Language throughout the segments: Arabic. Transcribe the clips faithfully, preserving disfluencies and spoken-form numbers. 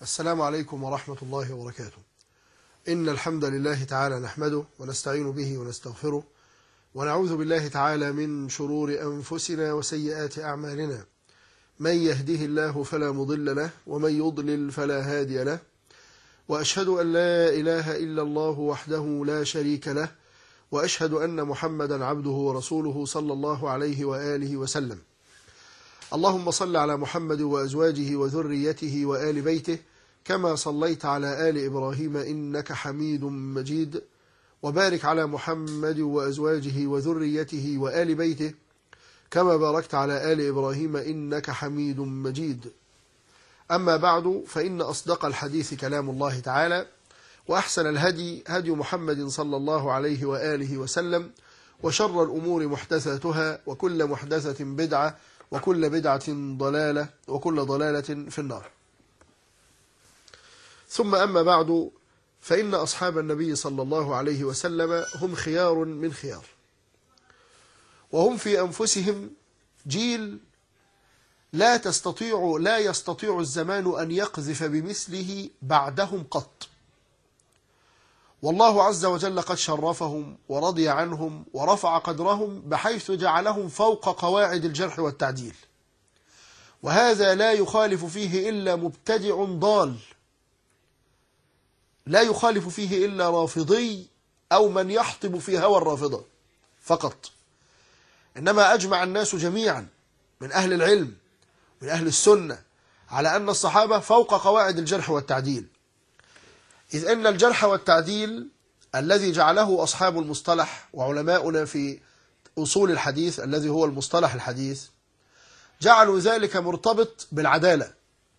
السلام عليكم ورحمة الله وبركاته. إن الحمد لله تعالى نحمده ونستعين به ونستغفره ونعوذ بالله تعالى من شرور أنفسنا وسيئات أعمالنا. من يهده الله فلا مضل له ومن يضلل فلا هادي له، وأشهد أن لا إله إلا الله وحده لا شريك له، وأشهد أن محمدا عبده ورسوله صلى الله عليه وآله وسلم. اللهم صل على محمد وأزواجه وذريته وآل بيته كما صليت على آل إبراهيم إنك حميد مجيد، وبارك على محمد وأزواجه وذريته وآل بيته كما باركت على آل إبراهيم إنك حميد مجيد. أما بعد، فإن أصدق الحديث كلام الله تعالى، وأحسن الهدي هدي محمد صلى الله عليه وآله وسلم، وشر الأمور محدثاتها، وكل محدثة بدعة، وكل بدعة ضلالة، وكل ضلالة في النار. ثم أما بعد، فإن أصحاب النبي صلى الله عليه وسلم هم خيار من خيار، وهم في أنفسهم جيل لا تستطيع لا يستطيع الزمان أن يقذف بمثله بعدهم قط. والله عز وجل قد شرفهم ورضي عنهم ورفع قدرهم بحيث جعلهم فوق قواعد الجرح والتعديل، وهذا لا يخالف فيه إلا مبتدع ضال، لا يخالف فيه إلا رافضي أو من يحطب في هوى الرافضة فقط. إنما أجمع الناس جميعا من أهل العلم من أهل السنة على أن الصحابة فوق قواعد الجرح والتعديل، إذ أن الجرح والتعديل الذي جعله أصحاب المصطلح وعلماؤنا في أصول الحديث الذي هو المصطلح الحديث جعلوا ذلك مرتبط بالعدالة.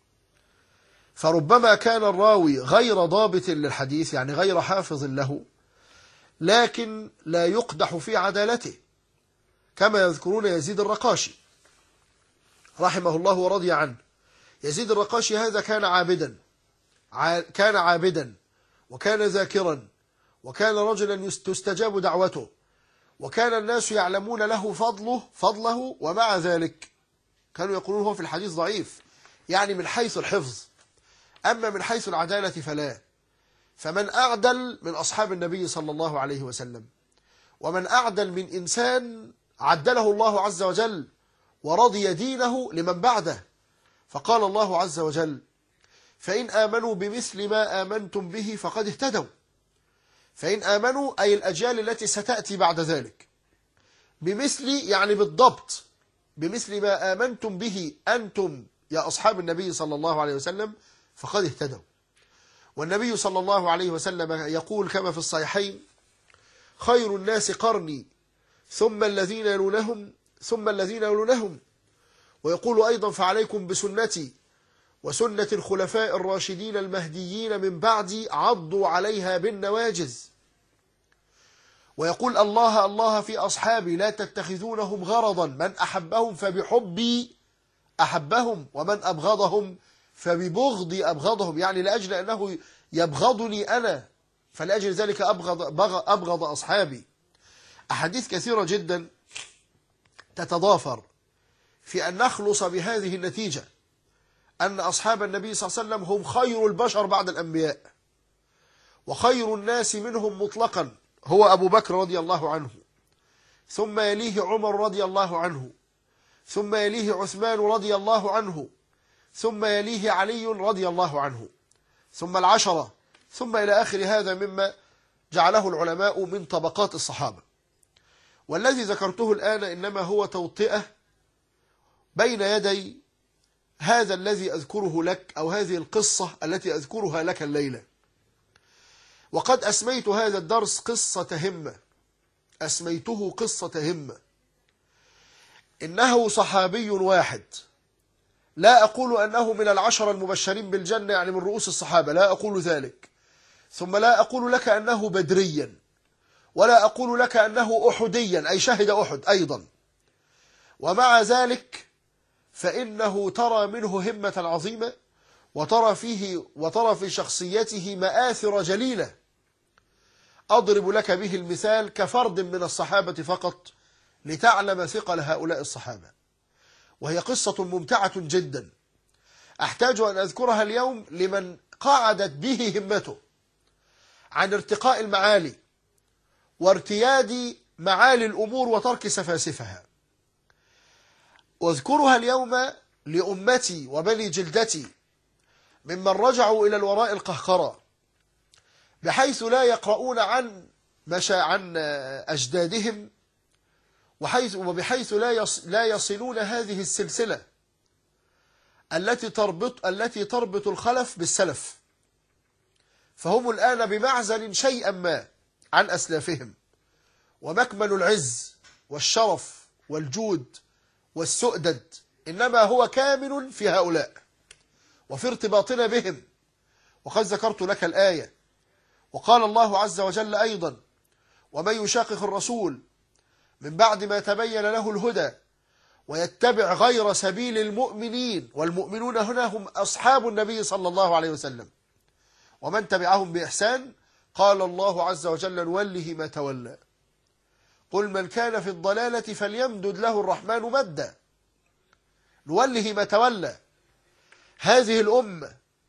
فربما كان الراوي غير ضابط للحديث، يعني غير حافظ له، لكن لا يقدح في عدالته، كما يذكرون يزيد الرقاشي رحمه الله ورضي عنه. يزيد الرقاشي هذا كان عابدا كان عابدا وكان ذاكرا، وكان رجلا تستجاب دعوته، وكان الناس يعلمون له فضله فضله ومع ذلك كانوا يقولون هو في الحديث ضعيف، يعني من حيث الحفظ. أما من حيث العدالة فلا. فمن أعدل من أصحاب النبي صلى الله عليه وسلم، ومن أعدل من إنسان عدله الله عز وجل ورضي دينه لمن بعده. فقال الله عز وجل: فإن آمنوا بمثل ما آمنتم به فقد اهتدوا. فإن آمنوا أي الأجيال التي ستأتي بعد ذلك، بمثل يعني بالضبط، بمثل ما آمنتم به أنتم يا أصحاب النبي صلى الله عليه وسلم فقد اهتدوا. والنبي صلى الله عليه وسلم يقول كما في الصحيحين: خير الناس قرني ثم الذين يلونهم ثم الذين يلونهم. ويقول أيضا: فعليكم بسنتي وسنة الخلفاء الراشدين المهديين من بعدي عضوا عليها بالنواجذ. ويقول: الله الله في أصحابي لا تتخذونهم غرضا، من أحبهم فبحبي أحبهم ومن أبغضهم فببغضي أبغضهم، يعني لأجل أنه يبغضني أنا فلأجل ذلك أبغض, أبغض أصحابي. أحاديث كثيرة جدا تتضافر في أن نخلص بهذه النتيجة، أن أصحاب النبي صلى الله عليه وسلم هم خير البشر بعد الأنبياء، وخير الناس منهم مطلقا هو أبو بكر رضي الله عنه، ثم يليه عمر رضي الله عنه، ثم يليه عثمان رضي الله عنه، ثم يليه علي رضي الله عنه، ثم العشرة، ثم إلى آخر هذا مما جعله العلماء من طبقات الصحابة. والذي ذكرته الآن إنما هو توطئة بين يدي هذا الذي أذكره لك، أو هذه القصة التي أذكرها لك الليلة. وقد أسميت هذا الدرس قصة همة، أسميته قصة همة. إنه صحابي واحد، لا أقول أنه من العشرة المبشرين بالجنة يعني من رؤوس الصحابة، لا أقول ذلك. ثم لا أقول لك أنه بدريا، ولا أقول لك أنه أحديا أي شهد أحد أيضا. ومع ذلك فإنه ترى منه همة عظيمة، وترى فيه وترى في شخصيته مآثر جليلة. أضرب لك به المثال كفرد من الصحابة فقط لتعلم ثقل هؤلاء الصحابة. وهي قصة ممتعة جدا. أحتاج أن أذكرها اليوم لمن قعدت به همته عن ارتقاء المعالي وارتياد معالي الأمور وترك سفاسفها. واذكرها اليوم لأمتي وبني جلدتي ممن رجعوا إلى الوراء القهقرة، بحيث لا يقرؤون عن مشا عن أجدادهم، وحيث وبحيث لا يص لا يصلون هذه السلسلة التي تربط التي تربط الخلف بالسلف، فهم الآن بمعزل شيئا ما عن أسلافهم، ومكمن العز والشرف والجود والسؤدد إنما هو كامن في هؤلاء وفي ارتباطنا بهم. وقد ذكرت لك الآية، وقال الله عز وجل أيضا: ومن يشاقق الرسول من بعد ما تبين له الهدى ويتبع غير سبيل المؤمنين، والمؤمنون هنا هم أصحاب النبي صلى الله عليه وسلم ومن تبعهم بإحسان، قال الله عز وجل: نوله ما تولى قل من كان في الضلالة فليمدد له الرحمن مدا. نوله ما تولى. هذه الأمة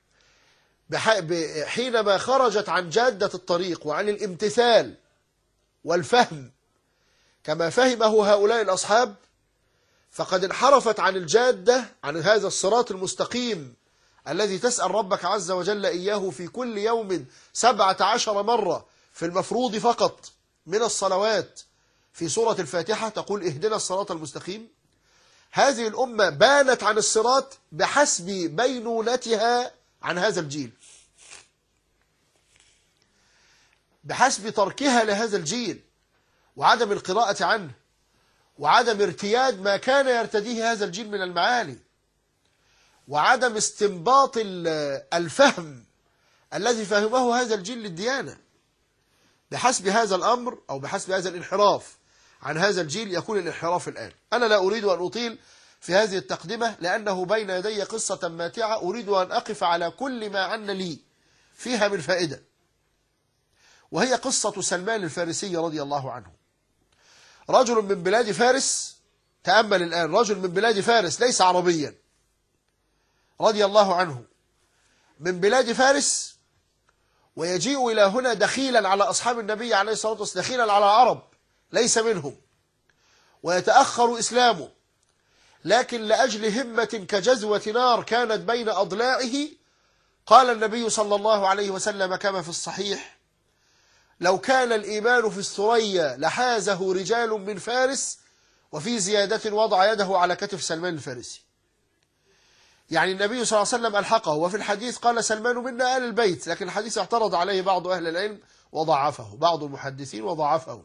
حينما خرجت عن جادة الطريق وعن الامتثال والفهم كما فهمه هؤلاء الأصحاب، فقد انحرفت عن الجادة، عن هذا الصراط المستقيم الذي تسأل ربك عز وجل إياه في كل يوم سبعة عشر مرة في المفروض فقط من الصلوات. في سورة الفاتحة تقول: اهدنا الصراط المستقيم. هذه الأمة بانت عن الصراط بحسب بينونتها عن هذا الجيل، بحسب تركها لهذا الجيل وعدم القراءة عنه وعدم ارتياد ما كان يرتديه هذا الجيل من المعاني وعدم استنباط الفهم الذي فهمه هذا الجيل للديانة. بحسب هذا الأمر أو بحسب هذا الانحراف عن هذا الجيل يكون الانحراف الآن. أنا لا أريد أن أطيل في هذه التقدمة لأنه بين يدي قصة ماتعة أريد أن أقف على كل ما عن لي فيها من فائدة، وهي قصة سلمان الفارسي رضي الله عنه. رجل من بلاد فارس، تأمل الآن، رجل من بلاد فارس ليس عربيا، رضي الله عنه، من بلاد فارس، ويجيء إلى هنا دخيلا على أصحاب النبي عليه الصلاة والسلام، دخيلا على العرب ليس منهم، ويتأخر إسلامه، لكن لأجل همة كجزوة نار كانت بين أضلاعه قال النبي صلى الله عليه وسلم كما في الصحيح: لو كان الإيمان في الثريا لحازه رجال من فارس. وفي زيادة وضع يده على كتف سلمان الفارسي. يعني النبي صلى الله عليه وسلم ألحقه. وفي الحديث قال: سلمان منا آل البيت، لكن الحديث اعترض عليه بعض أهل العلم وضعفه، بعض المحدثين وضعفه.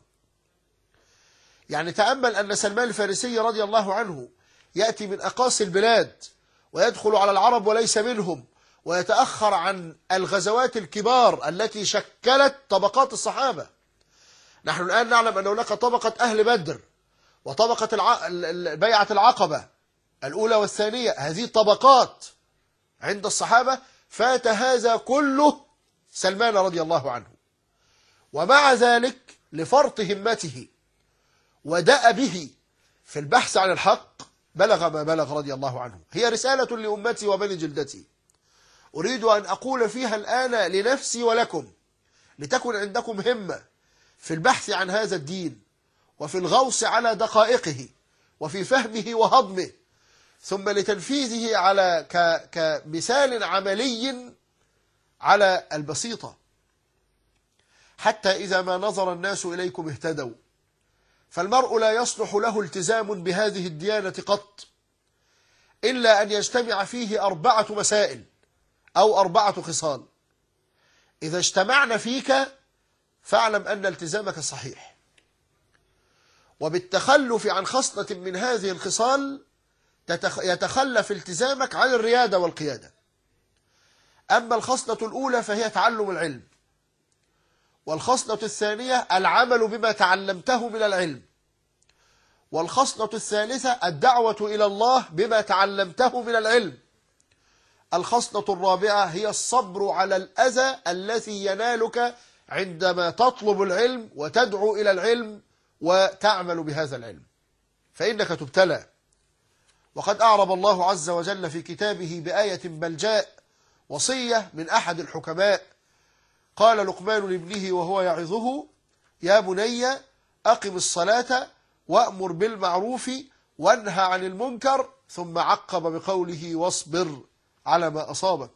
يعني تأمل أن سلمان الفارسي رضي الله عنه يأتي من أقاصي البلاد ويدخل على العرب وليس منهم، ويتأخر عن الغزوات الكبار التي شكلت طبقات الصحابة. نحن الآن نعلم أن هناك طبقة أهل بدر وطبقة الع... بيعة العقبة الأولى والثانية، هذه طبقات عند الصحابة، فات هذا كله سلمان رضي الله عنه. ومع ذلك لفرط همته ودأبه في البحث عن الحق بلغ ما بلغ رضي الله عنه. هي رسالة لأمتي وبني جلدتي أريد أن أقول فيها الآن لنفسي ولكم، لتكن عندكم همة في البحث عن هذا الدين وفي الغوص على دقائقه وفي فهمه وهضمه، ثم لتنفيذه على ك... كمثال عملي على البسيطة، حتى إذا ما نظر الناس إليكم اهتدوا. فالمرء لا يصلح له التزام بهذه الديانة قط إلا أن يجتمع فيه أربعة مسائل أو أربعة خصال. إذا اجتمعنا فيك فاعلم أن التزامك صحيح، وبالتخلف عن خصلة من هذه الخصال يتخلف التزامك عن الريادة والقيادة. أما الخصلة الأولى فهي تعلم العلم، والخصلة الثانية العمل بما تعلمته من العلم، والخصلة الثالثة الدعوة إلى الله بما تعلمته من العلم، الخصلة الرابعة هي الصبر على الأذى الذي ينالك عندما تطلب العلم وتدعو إلى العلم وتعمل بهذا العلم، فإنك تبتلى. وقد أعرب الله عز وجل في كتابه بآية بلجاء وصية من أحد الحكماء، قال لقمان لابنه وهو يعظه: يا بني أقم الصلاة وأمر بالمعروف وانهى عن المنكر، ثم عقب بقوله: واصبر على ما أصابك.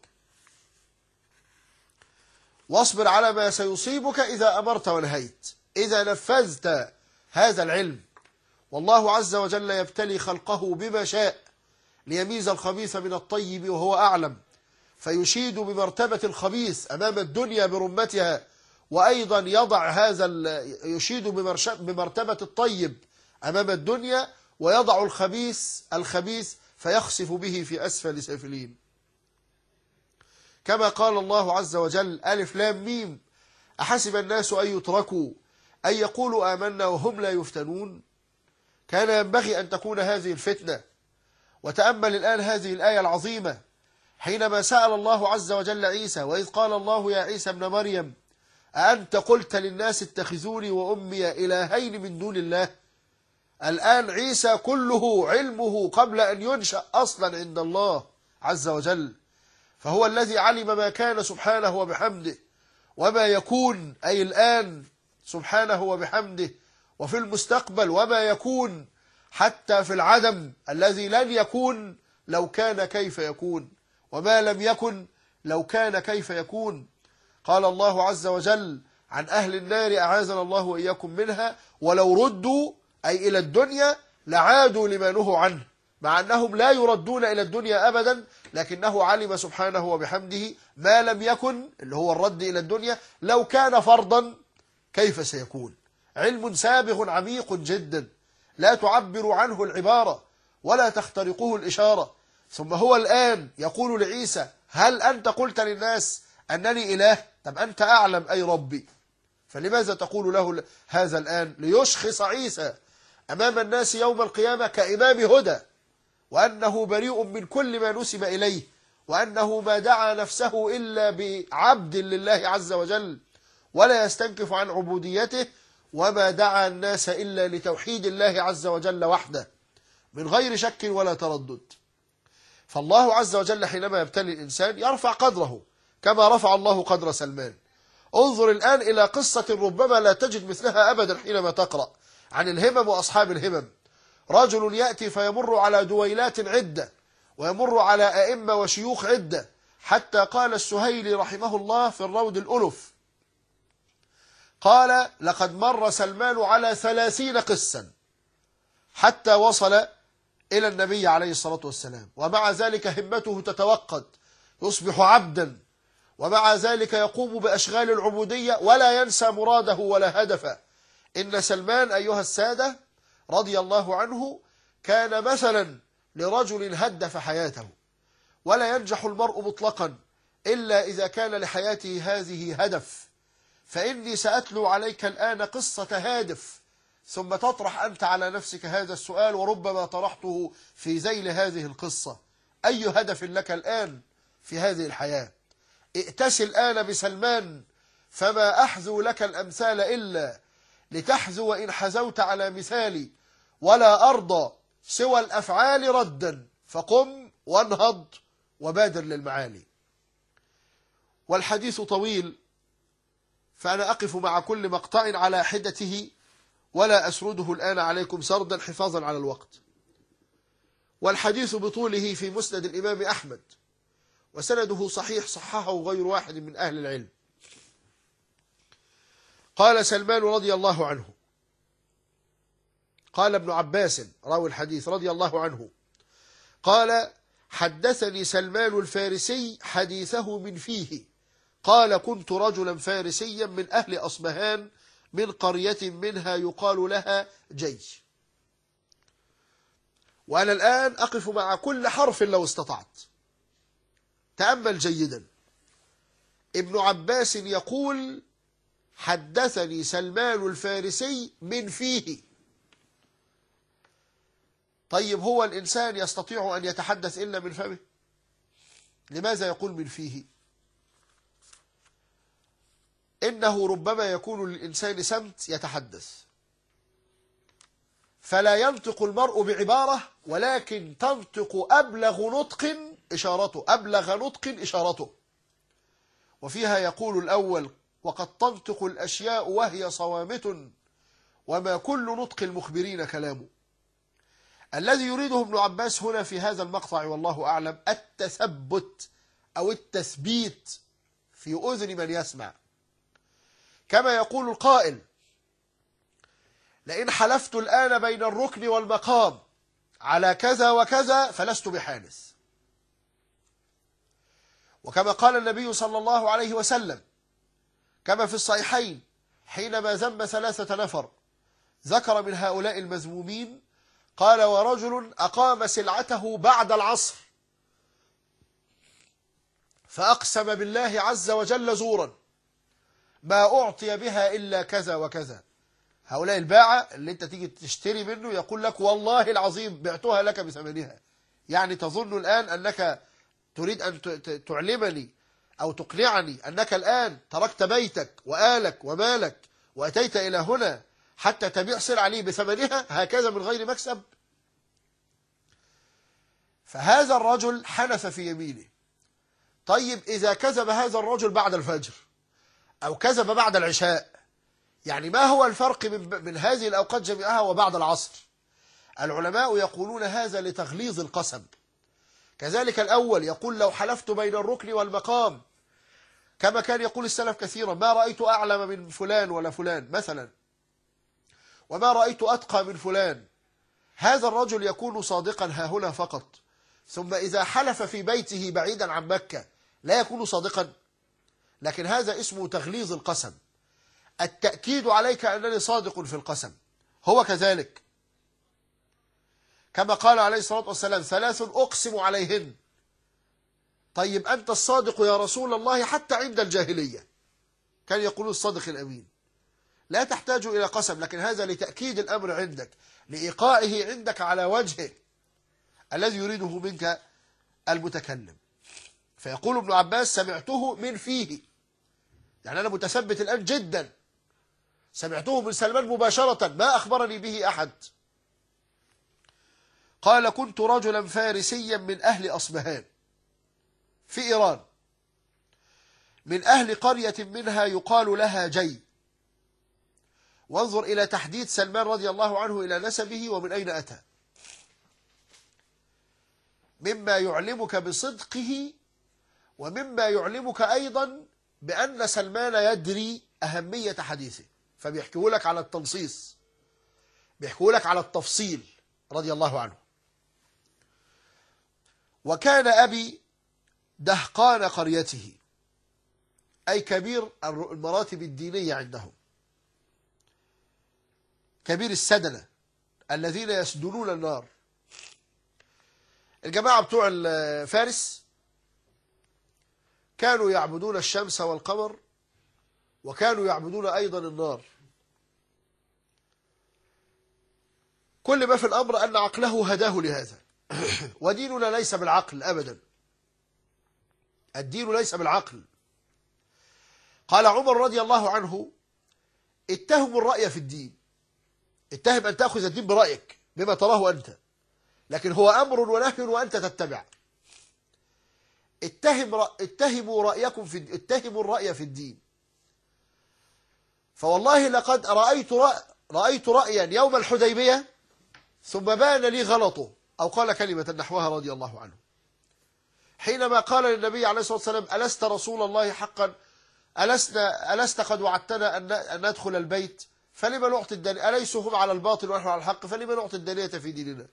واصبر على ما سيصيبك إذا أمرت ونهيت، إذا نفذت هذا العلم. والله عز وجل يبتلي خلقه بما شاء ليميز الخبيث من الطيب وهو أعلم، فيشيد بمرتبة الخبيث أمام الدنيا برمتها، وأيضا يضع هذا يشيد بمرتبة الطيب أمام الدنيا، ويضع الخبيث الخبيث فيخسف به في أسفل سافلين. كما قال الله عز وجل: ألف لام ميم أحسب الناس أن يتركوا أن يقولوا آمنا وهم لا يفتنون. كان ينبغي أن تكون هذه الفتنة. وتأمل الآن هذه الآية العظيمة حينما سأل الله عز وجل عيسى: وإذ قال الله يا عيسى ابن مريم أأنت قلت للناس اتخذوني وأمي إلهين من دون الله. الآن عيسى كله علمه قبل أن ينشأ أصلا عند الله عز وجل، فهو الذي علم ما كان سبحانه وبحمده وما يكون، أي الآن سبحانه وبحمده، وفي المستقبل وما يكون، حتى في العدم الذي لن يكون لو كان كيف يكون، وما لم يكن لو كان كيف يكون. قال الله عز وجل عن أهل النار: أعاذنا الله وإياكم منها، ولو ردوا أي إلى الدنيا لعادوا لما نهوا عنه، مع أنهم لا يردون إلى الدنيا أبدا، لكنه علم سبحانه وبحمده ما لم يكن، اللي هو الرد إلى الدنيا، لو كان فرضا كيف سيكون. علم سابغ عميق جدا لا تعبر عنه العبارة ولا تخترقه الإشارة. ثم هو الآن يقول لعيسى: هل أنت قلت للناس أنني إله؟ طب أنت أعلم أي ربي، فلماذا تقول له هذا الآن؟ ليشخص عيسى أمام الناس يوم القيامة كإمام هدى، وأنه بريء من كل ما نسب إليه، وأنه ما دعا نفسه إلا بعبد لله عز وجل ولا يستنكف عن عبوديته، وما دعا الناس إلا لتوحيد الله عز وجل وحده من غير شك ولا تردد. فالله عز وجل حينما يبتلي الإنسان يرفع قدره كما رفع الله قدر سلمان. انظر الآن إلى قصة ربما لا تجد مثلها أبدا حينما تقرأ عن الهمم وأصحاب الهمم. رجل يأتي فيمر على دويلات عدة، ويمر على أئمة وشيوخ عدة، حتى قال السهيلي رحمه الله في الروض الألف، قال: لقد مر سلمان على ثلاثين قسا حتى وصل إلى النبي عليه الصلاة والسلام، ومع ذلك همته تتوقد، يصبح عبدا، ومع ذلك يقوم بأشغال العبودية ولا ينسى مراده ولا هدفه. إن سلمان أيها السادة رضي الله عنه كان مثلا لرجل هدف حياته، ولا ينجح المرء مطلقا إلا إذا كان لحياته هذه هدف. فإني سأتلو عليك الآن قصة هادف، ثم تطرح أنت على نفسك هذا السؤال، وربما طرحته في ذيل هذه القصة: أي هدف لك الآن في هذه الحياة؟ ائتس الآن بسلمان، فما أحذو لك الأمثال إلا لتحذو إن حزوت على مثالي، ولا أرضى سوى الأفعال ردا، فقم وانهض وبادر للمعالي. والحديث طويل، فأنا أقف مع كل مقطع على حدته ولا أسرده الآن عليكم سردا حفاظا على الوقت. والحديث بطوله في مسند الإمام أحمد، وسنده صحيح صححه غير واحد من أهل العلم. قال سلمان رضي الله عنه، قال ابن عباس راوي الحديث رضي الله عنه، قال: حدثني سلمان الفارسي حديثه من فيه، قال: كنت رجلا فارسيا من أهل أصبهان من قرية منها يقال لها جي. وأنا الآن أقف مع كل حرف لو استطعت. تأمل جيدا. ابن عباس يقول: حدثني سلمان الفارسي من فيه. طيب هو الإنسان يستطيع أن يتحدث إلا من فمه؟ لماذا يقول من فيه؟ إنه ربما يكون للإنسان سمت يتحدث، فلا ينطق المرء بعبارة ولكن تنطق أبلغ نطق إشارته، أبلغ نطق إشارته. وفيها يقول الأول: وقد تنطق الأشياء وهي صوامت وما كل نطق المخبرين كلام. الذي يريده ابن عباس هنا في هذا المقطع والله أعلم التثبت أو التثبيت في أذن من يسمع، كما يقول القائل: لئن حلفت الآن بين الركن والمقام على كذا وكذا فلست بحانث. وكما قال النبي صلى الله عليه وسلم كما في الصحيحين حينما ذم ثلاثة نفر ذكر من هؤلاء المذمومين قال: ورجل أقام سلعته بعد العصر فأقسم بالله عز وجل زورا ما أعطي بها إلا كذا وكذا. هؤلاء الباعة اللي انت تيجي تشتري منه يقول لك: والله العظيم بعتها لك بثمنها. يعني تظن الآن أنك تريد أن تعلمني أو تقنعني أنك الآن تركت بيتك وآلك ومالك وأتيت إلى هنا حتى تبيع سلعة لي بثمنها هكذا من غير مكسب. فهذا الرجل حنث في يمينه. طيب إذا كذب هذا الرجل بعد الفجر أو كذب بعد العشاء، يعني ما هو الفرق من, من هذه الأوقات جميعها وبعد العصر؟ العلماء يقولون هذا لتغليظ القسم. كذلك الأول يقول: لو حلفت بين الركن والمقام، كما كان يقول السلف كثيرا: ما رأيت أعلم من فلان ولا فلان مثلا، وما رأيت أتقى من فلان. هذا الرجل يكون صادقا ها هنا فقط، ثم إذا حلف في بيته بعيدا عن مكة لا يكون صادقا. لكن هذا اسمه تغليظ القسم، التأكيد عليك أنني صادق في القسم. هو كذلك كما قال عليه الصلاة والسلام: ثلاث أقسم عليهن. طيب أنت الصادق يا رسول الله حتى عند الجاهلية كان يقول الصادق الأمين، لا تحتاج إلى قسم، لكن هذا لتأكيد الأمر عندك، لإيقاعه عندك على وجهه الذي يريده منك المتكلم. فيقول ابن عباس: سمعته من فيه، يعني أنا متثبت الآن جدا، سمعته من سلمان مباشرة ما أخبرني به أحد. قال: كنت رجلا فارسيا من أهل أصبهان في إيران، من أهل قرية منها يقال لها جي. وانظر إلى تحديد سلمان رضي الله عنه إلى نسبه ومن أين أتى، مما يعلمك بصدقه ومما يعلمك أيضا بأن سلمان يدري أهمية حديثه، فبيحكيه لك على التنصيص، بيحكيه لك على التفصيل رضي الله عنه. وكان أبي دهقان قريته، أي كبير المراتب الدينية عندهم، كبير السدنة الذين يسدنون النار. الجماعة بتوع فارس كانوا يعبدون الشمس والقمر، وكانوا يعبدون أيضا النار. كل ما في الأمر أن عقله هداه لهذا. وديننا ليس بالعقل أبدا، الدين ليس بالعقل. قال عمر رضي الله عنه: اتهم الرأي في الدين، اتهم أن تأخذ الدين برأيك بما تراه أنت، لكن هو أمر ونهي وأنت تتبع. اتهم رأ... اتهموا رأيكم في اتهموا الرأي في الدين. فوالله لقد رأيت رأ... رأيت رأيا يوم الحديبية ثم بان لي غلطه، أو قال كلمة نحوها رضي الله عنه، حينما قال للنبي عليه الصلاة والسلام: ألست رسول الله حقا؟ ألست, ألست قد وعدتنا أن ندخل البيت؟ فلما نعطي الدنيا؟ أليسوا هم على الباطل ونحن على الحق؟ فلما نعطي الدنية في ديننا؟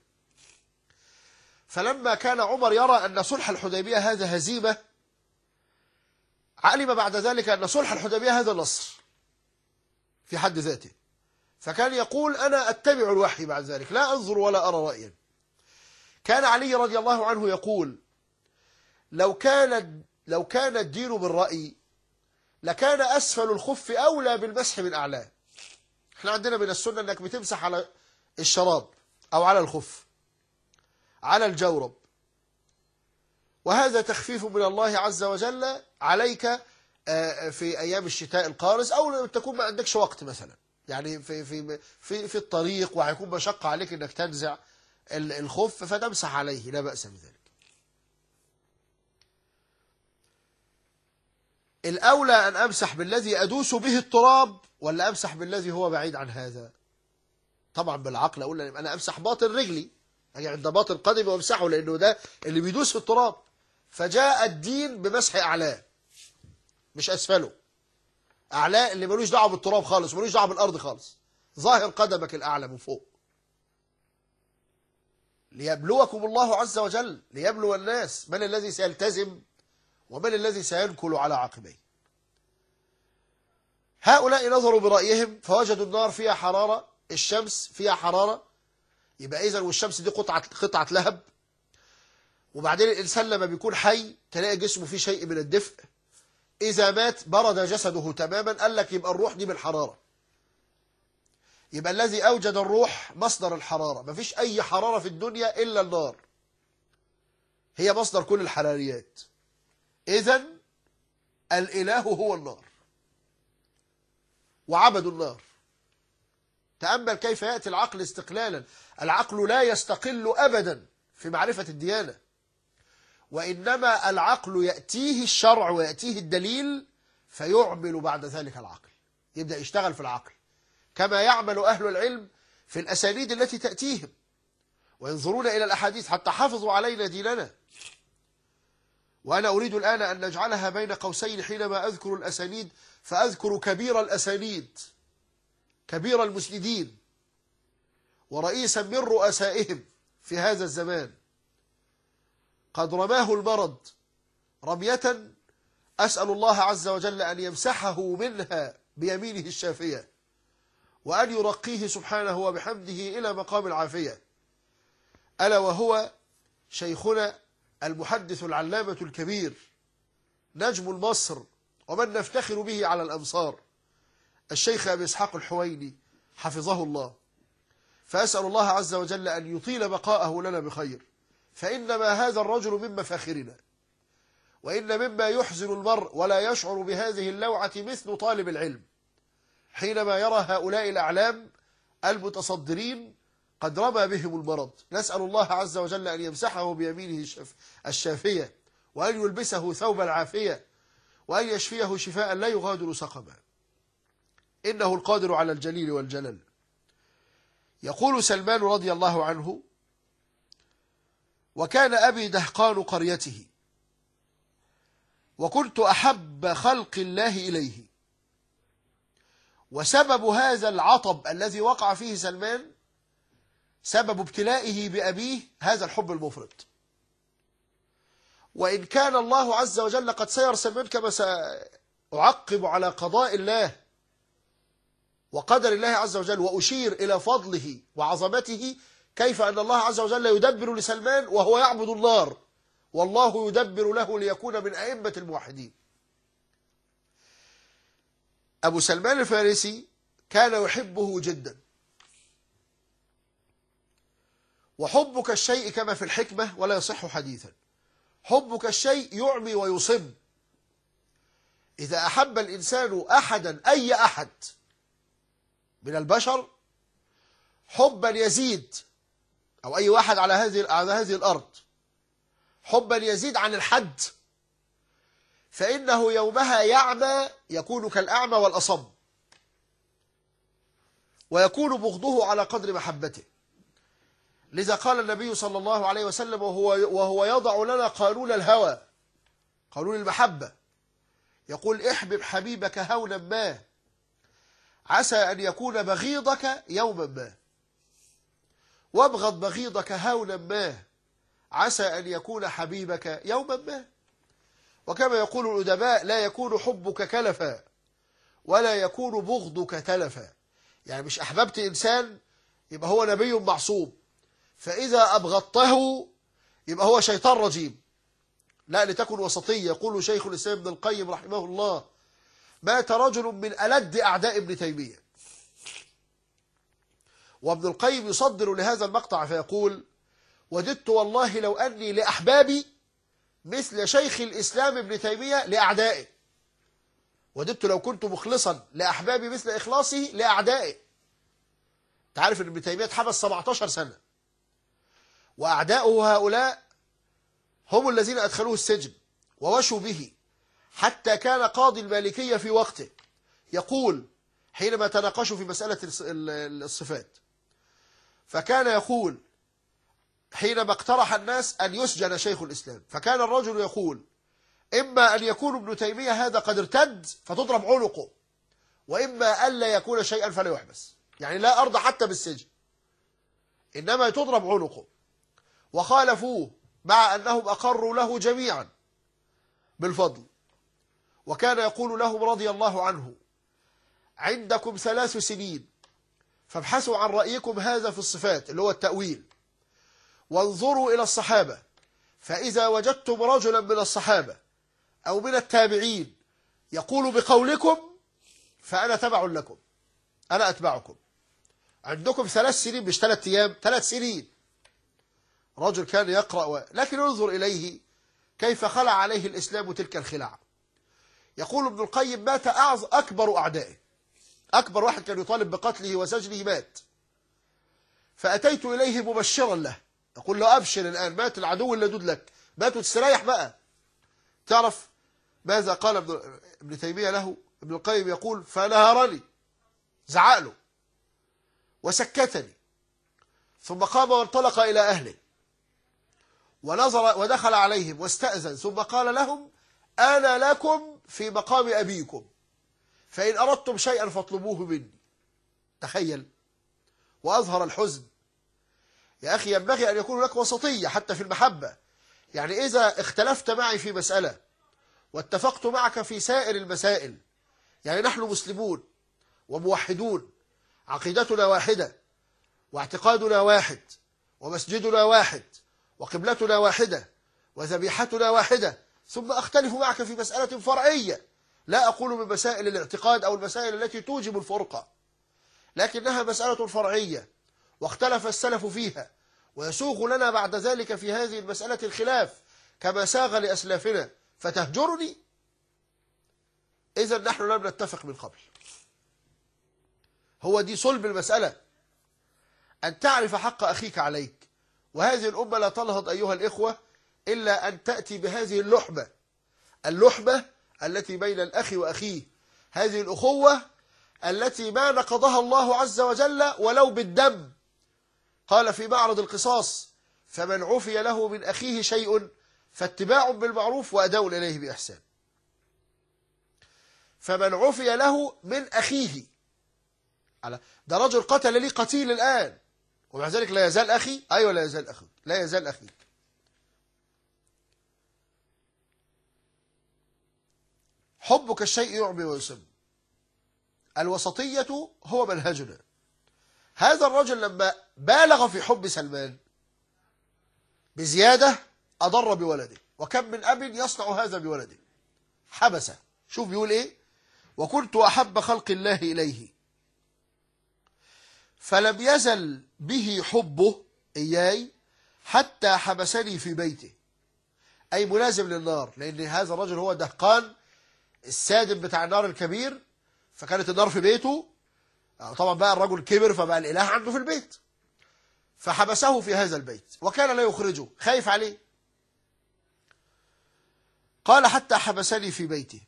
فلما كان عمر يرى أن صلح الحديبية هذا هزيمة، علم بعد ذلك أن صلح الحديبية هذا نصر في حد ذاته، فكان يقول: أنا أتبع الوحي بعد ذلك، لا أنظر ولا أرى رأيا. كان علي رضي الله عنه يقول: لو كان لو كان الدين بالرأي لكان أسفل الخف أولى بالمسح من أعلاه. احنا عندنا من السنة أنك بتمسح على الشراب أو على الخف، على الجورب، وهذا تخفيف من الله عز وجل عليك في أيام الشتاء القارس، أو تكون ما عندكش وقت مثلا، يعني في في في في الطريق وهيكون مشقة عليك انك تنزع الخف فتمسح عليه، لا بأس بذلك. الأولى أن أمسح بالذي أدوس به التراب ولا أمسح بالذي هو بعيد عن هذا؟ طبعا بالعقل أقول أنا أمسح باطن رجلي، أجي عند باطن قدمي وأمسحه لأنه ده اللي بيدوس في التراب. فجاء الدين بمسح أعلاه مش أسفله، أعلاه اللي ملوش دعوه بالتراب خالص، ملوش دعوه بالأرض خالص، ظاهر قدمك الأعلى من فوق. ليبلوكم الله عز وجل، ليبلو الناس من الذي سيلتزم ومن الذي سينكل على عقبيه. هؤلاء نظروا برأيهم فوجدوا النار فيها حرارة، الشمس فيها حرارة، يبقى إذن والشمس دي قطعة قطعة لهب، وبعدين الإنسان لما بيكون حي تلاقي جسمه فيه شيء من الدفء، إذا مات برد جسده تماما. قال لك يبقى الروح دي بالحرارة، يبقى الذي أوجد الروح مصدر الحرارة. مفيش أي حرارة في الدنيا إلا النار، هي مصدر كل الحراريات. إذن الإله هو النار وعبدوا النار. تأمل كيف يأتي العقل استقلالا. العقل لا يستقل أبدا في معرفة الديانة، وإنما العقل يأتيه الشرع ويأتيه الدليل فيعمل بعد ذلك العقل، يبدأ يشتغل في العقل كما يعمل أهل العلم في الأسانيد التي تأتيهم وينظرون إلى الأحاديث حتى حافظوا علينا ديننا. وأنا أريد الآن أن نجعلها بين قوسين حينما أذكر الأسانيد، فأذكر كبير الأسانيد، كبير المسندين ورئيسا من رؤسائهم في هذا الزمان، قد رماه المرض رمية أسأل الله عز وجل أن يمسحه منها بيمينه الشافية وأن يرقيه سبحانه وبحمده إلى مقام العافية، ألا وهو شيخنا المحدث العلامة الكبير نجم المصر ومن نفتخر به على الأمصار، الشيخ أبي إسحاق الحويني حفظه الله. فأسأل الله عز وجل أن يطيل بقاءه لنا بخير، فإنما هذا الرجل من مفاخرنا، وإن مما يحزن المرء ولا يشعر بهذه اللوعة مثل طالب العلم حينما يرى هؤلاء الأعلام المتصدرين قد رمى بهم المرض. نسأل الله عز وجل أن يمسحه بيمينه الشافية وأن يلبسه ثوب العافية وأن يشفيه شفاء لا يغادر سقما، إنه القادر على الجليل والجلل. يقول سلمان رضي الله عنه: وكان أبي دهقان قريته وكنت أحب خلق الله إليه، وسبب هذا العطب الذي وقع فيه سلمان سبب ابتلائه بأبيه هذا الحب المفرط. وإن كان الله عز وجل قد سير سلمان كما سأعقب على قضاء الله وقدر الله عز وجل، وأشير إلى فضله وعظمته، كيف أن الله عز وجل يدبر لسلمان وهو يعبد النار، والله يدبر له ليكون من أئمة الموحدين. أبو سلمان الفارسي كان يحبه جدا، وحبك الشيء كما في الحكمة ولا يصح حديثا، حبك الشيء يعمي ويصم. إذا أحب الإنسان أحدا أي أحد من البشر حبا يزيد، أو أي واحد على هذه على هذه الأرض حبا يزيد عن الحد، فإنه يومها يعمى، يكون كالأعمى والأصم، ويكون بغضه على قدر محبته. لذا قال النبي صلى الله عليه وسلم وهو, وهو يضع لنا قانون الهوى، قانون المحبة، يقول: احبب حبيبك هونا ما عسى أن يكون بغيضك يوما ما، وابغض بغيضك هونا ما عسى أن يكون حبيبك يوما ما. وكما يقول الأدباء: لا يكون حبك كلفا ولا يكون بغضك تلفا. يعني مش أحببت إنسان يبقى هو نبي معصوم، فإذا أبغضته يبقى هو شيطان رجيم، لا، لتكن وسطية. يقول شيخ الإسلام ابن القيم رحمه الله: مات رجل من ألد أعداء ابن تيمية. وابن القيم يصدر لهذا المقطع فيقول: وددت والله لو أني لأحبابي مثل شيخ الإسلام ابن تيمية لأعدائه. وددت لو كنت مخلصا لأحبابي مثل إخلاصي لأعدائي. تعرف أن ابن تيمية اتحبس سبعتاشر سنة، وأعداؤه هؤلاء هم الذين أدخلوه السجن ووشوا به، حتى كان قاضي المالكية في وقته يقول حينما تناقشوا في مسألة الصفات، فكان يقول حينما اقترح الناس أن يسجن شيخ الإسلام، فكان الرجل يقول إما أن يكون ابن تيمية هذا قد ارتد فتضرب عنقه، وإما ألا يكون شيئا فلا يحبس، يعني لا أرضى حتى بالسجن، إنما تضرب عنقه. وخالفوه مع أنهم أقروا له جميعا بالفضل، وكان يقول لهم رضي الله عنه عندكم ثلاث سنين فابحثوا عن رأيكم هذا في الصفات اللي هو التأويل، وانظروا إلى الصحابة، فإذا وجدتم رجلا من الصحابة أو من التابعين يقول بقولكم فأنا تبع لكم، أنا أتبعكم. عندكم ثلاث سنين مش ثلاث أيام، ثلاث سنين. رجل كان يقرأ و... لكن انظر إليه كيف خلع عليه الإسلام تلك الخلع. يقول ابن القيم مات أعظ أكبر أعدائه، أكبر واحد كان يطالب بقتله وسجنه مات، فأتيت إليه مبشرا له، يقول له أبشر الآن مات العدو اللدود لك، مات وتستريح بقى. تعرف ماذا قال ابن, ابن تيمية له؟ ابن القيم يقول فنهرني، زعق له وسكتني، ثم قام وانطلق إلى أهله ونظر ودخل عليهم واستأذن، ثم قال لهم أنا لكم في مقام أبيكم، فإن أردتم شيئا فاطلبوه مني. تخيل، وأظهر الحزن. يا أخي ينبغي أن يكون لك وسطية حتى في المحبة، يعني إذا اختلفت معي في مسألة واتفقت معك في سائر المسائل، يعني نحن مسلمون وموحدون، عقيدتنا واحدة واعتقادنا واحد ومسجدنا واحد وقبلتنا واحدة وذبيحتنا واحدة، ثم أختلف معك في مسألة فرعية، لا أقول من مسائل الاعتقاد أو المسائل التي توجب الفرقة، لكنها مسألة فرعية واختلف السلف فيها، ويسوغ لنا بعد ذلك في هذه المسألة الخلاف كما ساغ لأسلافنا، فتهجرني؟ إذن نحن لم نتفق من قبل. هو دي صلب المسألة، أن تعرف حق أخيك عليك. وهذه الأمة لا تنهض أيها الإخوة إلا أن تأتي بهذه اللحمة، اللحمة التي بين الأخ وأخيه، هذه الأخوة التي ما نقضها الله عز وجل ولو بالدم. قال في معرض القصاص فمن عفي له من أخيه شيء فاتباع بالمعروف وأداء إليه بإحسان. فمن عفي له من أخيه، ده رجل قتل لي قتيل الآن ومع ذلك لا يزال أخي. أيوة لا يزال أخي، لا يزال أخيك. حبك الشيء يعمي ويسم. الوسطية هو منهجنا. هذا الرجل لما بالغ في حب سلمان بزيادة أضر بولده، وكم من أب يصنع هذا بولده، حبسه. شوف بيقول إيه: وكنت أحب خلق الله إليه فلم يزل به حبه إياي حتى حبسني في بيته، أي ملازم للنار، لأن هذا الرجل هو دهقان السادم بتاع النار الكبير، فكانت النار في بيته. طبعا بقى الرجل كبر فبقى الإله عنده في البيت، فحبسه في هذا البيت وكان لا يخرجه، خايف عليه. قال حتى حبسني في بيته.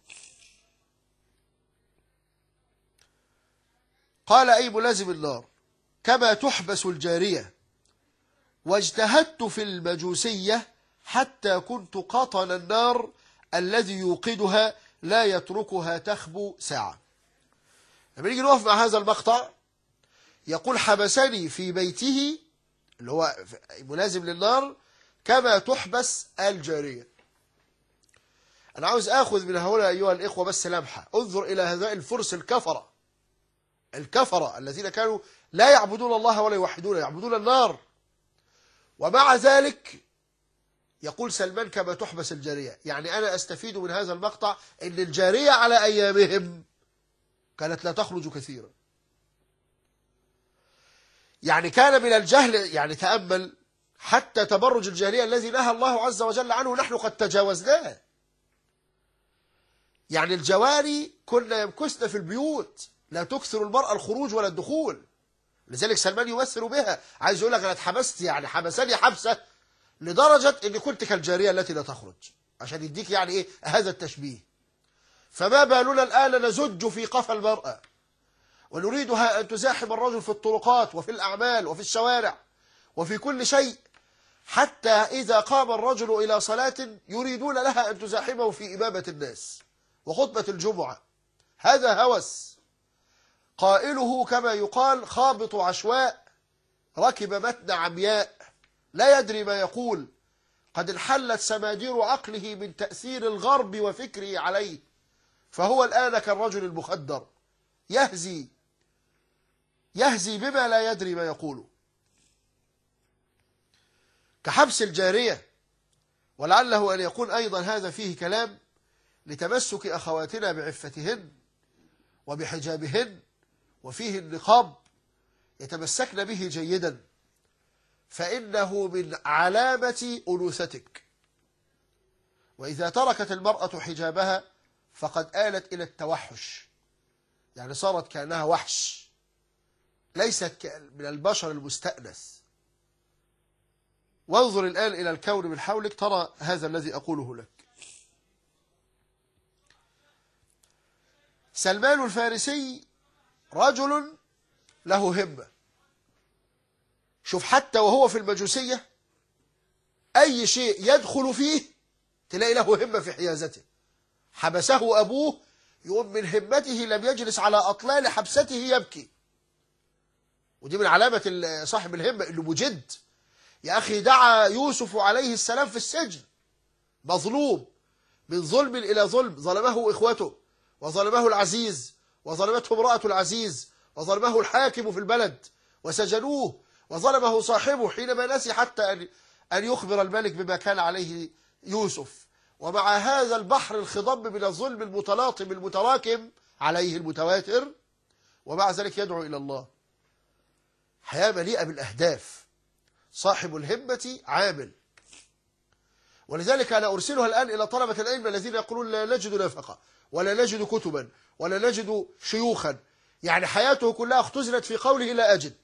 قال أي ملازم النار كما تحبس الجارية، واجتهدت في المجوسية حتى كنت قطن النار الذي يوقدها لا يتركها تخبو ساعة. لما نيجي نقف مع هذا المقطع يقول حبسني في بيته اللي هو ملازم للنار كما تحبس الجارية. أنا عاوز أخذ من هؤلاء أيها الإخوة بس لمحة. انظر إلى هؤلاء الفرس الكفرة، الكفرة الذين كانوا لا يعبدون الله ولا يوحدون، يعبدون النار، ومع ذلك يقول سلمان كما تحبس الجارية. يعني أنا أستفيد من هذا المقطع أن الجارية على أيامهم كانت لا تخرج كثيرا، يعني كان من الجهل، يعني تأمل حتى تبرج الجاهلية الذي نهى الله عز وجل عنه نحن قد تجاوزناه. يعني الجواري كنا يمكثن في البيوت، لا تكثر المرأة الخروج ولا الدخول. لذلك سلمان يمثل بها، عايز يقول لك انا اتحبست، يعني حبسني حبسه لدرجه اني كنت كالجاريه التي لا تخرج، عشان يديك يعني ايه هذا التشبيه. فما بالنا الان نزج في قفا المراه ونريدها ان تزاحم الرجل في الطرقات وفي الاعمال وفي الشوارع وفي كل شيء، حتى اذا قام الرجل الى صلاه يريدون لها ان تزاحمه في امامه الناس وخطبه الجمعه. هذا هوس قائله كما يقال خابط عشواء ركب متن عمياء لا يدري ما يقول، قد انحلت سمادير عقله من تأثير الغرب وفكره عليه، فهو الآن كالرجل المخدر يهزي يهزي بما لا يدري ما يقول. كحبس الجارية، ولعله أن يكون أيضا هذا فيه كلام لتمسك أخواتنا بعفتهن وبحجابهن وفيه النقاب، يتمسكن به جيدا، فإنه من علامة أنوثتك. وإذا تركت المرأة حجابها فقد آلت إلى التوحش، يعني صارت كأنها وحش، ليست من البشر المستأنس. وانظر الآن إلى الكون من حولك ترى هذا الذي أقوله لك. سلمان الفارسي رجل له همة. شوف حتى وهو في المجوسية أي شيء يدخل فيه تلاقي له همة في حيازته. حبسه أبوه، يقوم من همته لم يجلس على أطلال حبسته يبكي. ودي من علامة صاحب الهمة إنه مجد. يا أخي دعا يوسف عليه السلام في السجن مظلوم، من ظلم إلى ظلم، ظلمه إخوته وظلمه العزيز وظلمته امرأة العزيز وظلمه الحاكم في البلد وسجنوه، وظلمه صاحبه حينما نسي حتى أن أن يخبر الملك بما كان عليه يوسف. ومع هذا البحر الخضب من الظلم المتلاطم المتراكم عليه المتواتر، ومع ذلك يدعو إلى الله. حياة مليئة بالأهداف. صاحب الهمة عامل. ولذلك أنا أرسلها الآن إلى طلبة العلم الذين يقولون لا نجد نفقة ولا نجد كتبا ولا نجد شيوخا، يعني حياته كلها اختزلت في قوله لا أجد.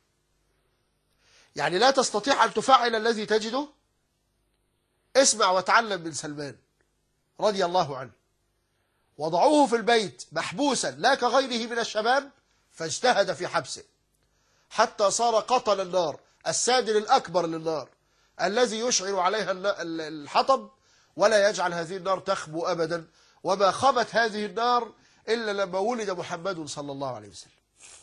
يعني لا تستطيع أن تفعل الذي تجده. اسمع وتعلم من سلمان رضي الله عنه. وضعوه في البيت محبوسا لا كغيره من الشباب، فاجتهد في حبسه حتى صار قطن النار، السادل الأكبر للنار الذي يشعل عليها الحطب ولا يجعل هذه النار تخبو أبدا. وما خبت هذه النار إلا لما ولد محمد صلى الله عليه وسلم.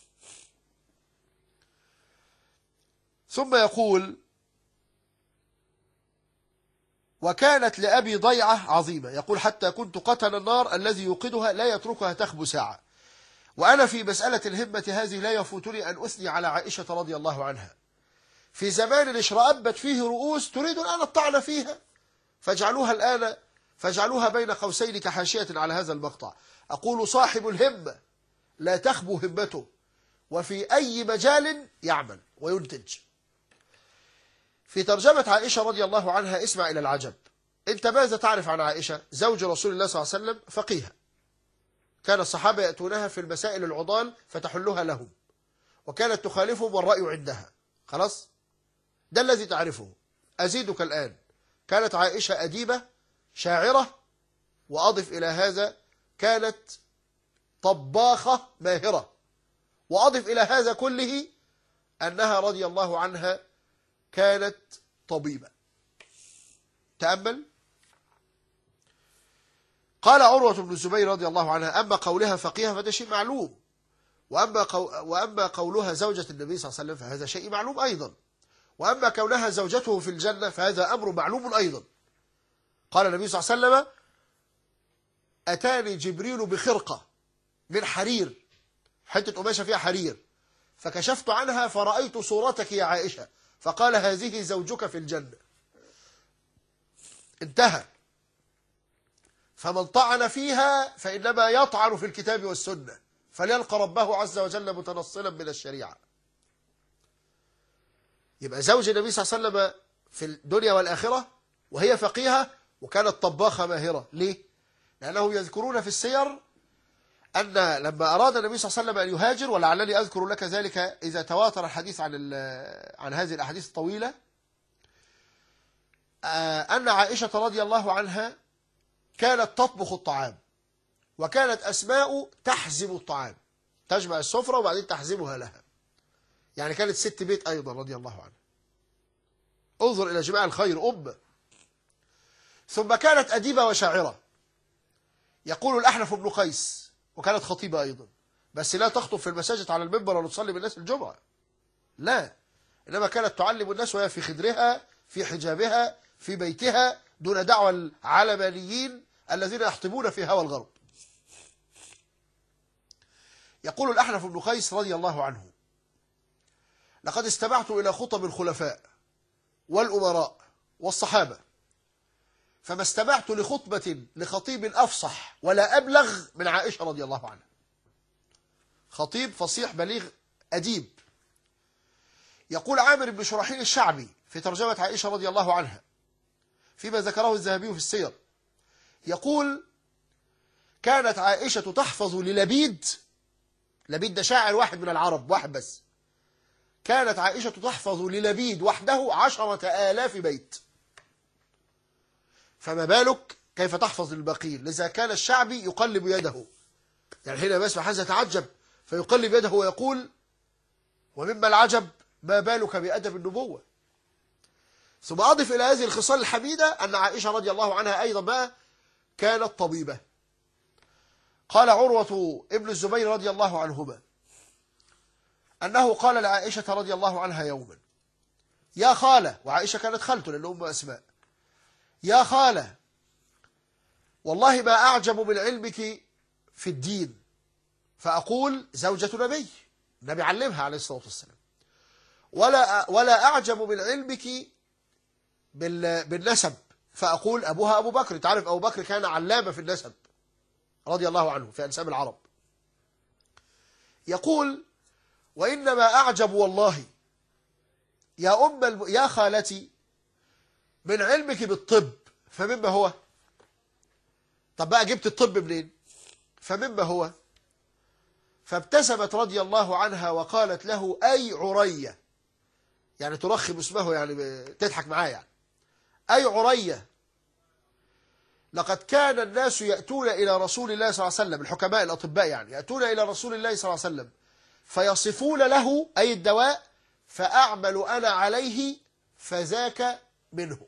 ثم يقول وكانت لأبي ضيعة عظيمة، يقول حتى كنت قطن النار الذي يوقدها لا يتركها تخبو ساعة. وأنا في مسألة الهمة هذه لا يفوتني أن أثني على عائشة رضي الله عنها. في زمان اشرأبت فيه رؤوس تريد الآن الطعن فيها، فاجعلوها الآن فاجعلوها بين قوسين كحاشية على هذا المقطع. أقول صاحب الهمة لا تخبو همته، وفي أي مجال يعمل وينتج. في ترجمة عائشة رضي الله عنها اسمع إلى العجب. أنت ماذا تعرف عن عائشة؟ زوج رسول الله صلى الله عليه وسلم، فقيهة، كان الصحابة يأتونها في المسائل العضال فتحلها لهم، وكانت تخالفهم والرأي عندها. خلاص، ده الذي تعرفه. أزيدك الآن، كانت عائشة أديبة شاعرة، وأضف إلى هذا كانت طباخة ماهرة، وأضف إلى هذا كله أنها رضي الله عنها كانت طبيبة. تأمل. قال عروة بن الزبير رضي الله عنها أما قولها فقيهة فهذا شيء معلوم، وأما, قو... وأما قولها زوجة النبي صلى الله عليه وسلم فهذا شيء معلوم أيضا، وأما كونها زوجته في الجنة فهذا أمر معلوم أيضا. قال النبي صلى الله عليه وسلم أتاني جبريل بخرقة من حرير، حتة قماشة فيها حرير، فكشفت عنها فرأيت صورتك يا عائشة، فقال هذه زوجك في الجنة. انتهى. فمن طعن فيها فإنما يطعن في الكتاب والسنة، فليلقى ربه عز وجل متنصلا من الشريعة. يبقى زوج النبي صلى الله عليه وسلم في الدنيا والآخرة وهي فقيهة، وكانت طباخة ماهرة. ليه؟ لأنهم يذكرون في السير أن لما أراد النبي صلى الله عليه وسلم أن يهاجر، ولعلني أذكر لك ذلك إذا تواتر الحديث عن عن هذه الأحاديث الطويلة، أن عائشة رضي الله عنها كانت تطبخ الطعام، وكانت أسماء تحزم الطعام، تجمع السفرة وبعدين تحزمها لها، يعني كانت ست بيت أيضا رضي الله عنها. انظر إلى جماع الخير أم. ثم كانت أديبة وشاعرة، يقول الأحنف بن قيس، وكانت خطيبة أيضا، بس لا تخطب في المساجد على المنبر ولا تصلي بالناس الجمعة، لا، إنما كانت تعلم الناس وهي في خدرها، في حجابها، في بيتها، دون دعوى العلمانيين الذين يحطبون في هوى الغرب. يقول الأحنف بن قيس رضي الله عنه: لقد استمعت إلى خطب الخلفاء والأمراء والصحابة، فما استمعت لخطبة لخطيب أفصح ولا أبلغ من عائشة رضي الله عنها. خطيب فصيح بليغ أديب. يقول عامر بن شرحيل الشعبي في ترجمة عائشة رضي الله عنها فيما ذكره الذهبي في السير، يقول: كانت عائشة تحفظ للبيد، لبيد ده شاعر واحد من العرب، واحد بس، كانت عائشة تحفظ للبيد وحده عشرة آلاف بيت، فما بالك كيف تحفظ للباقين؟ لذا كان الشعبي يقلب يده، يعني هنا بس حتى يتعجب فيقلب يده ويقول: ومما العجب ما بالك بأدب النبوة. ثم أضف إلى هذه الخصال الحميدة أن عائشة رضي الله عنها أيضا ما كانت طبيبة. قال عروة ابن الزبير رضي الله عنهما أنه قال لعائشة رضي الله عنها يوما: يا خالة، وعائشة كانت خالته لأن أم أسماء، يا خالة، والله ما أعجب من علمك في الدين. فأقول: زوجة نبي، النبي علمها عليه الصلاة والسلام. ولا ولا أعجب من علمك بالنسب. فأقول: أبوها أبو بكر. تعرف أبو بكر كان علامة في النسب رضي الله عنه في أنساب العرب. يقول: وإنما أعجب والله يا أم الم... يا خالتي من علمك بالطب، فمما هو؟ طب بقى جبت الطب منين؟ فمما هو؟ فابتسمت رضي الله عنها وقالت له: أي عرية، يعني ترخم اسمه، يعني تضحك معاه، يعني أي عرية، لقد كان الناس يأتون إلى رسول الله صلى الله عليه وسلم، الحكماء الأطباء يعني، يأتون إلى رسول الله صلى الله عليه وسلم فيصفون له أي الدواء، فأعمل أنا عليه فذاك منه.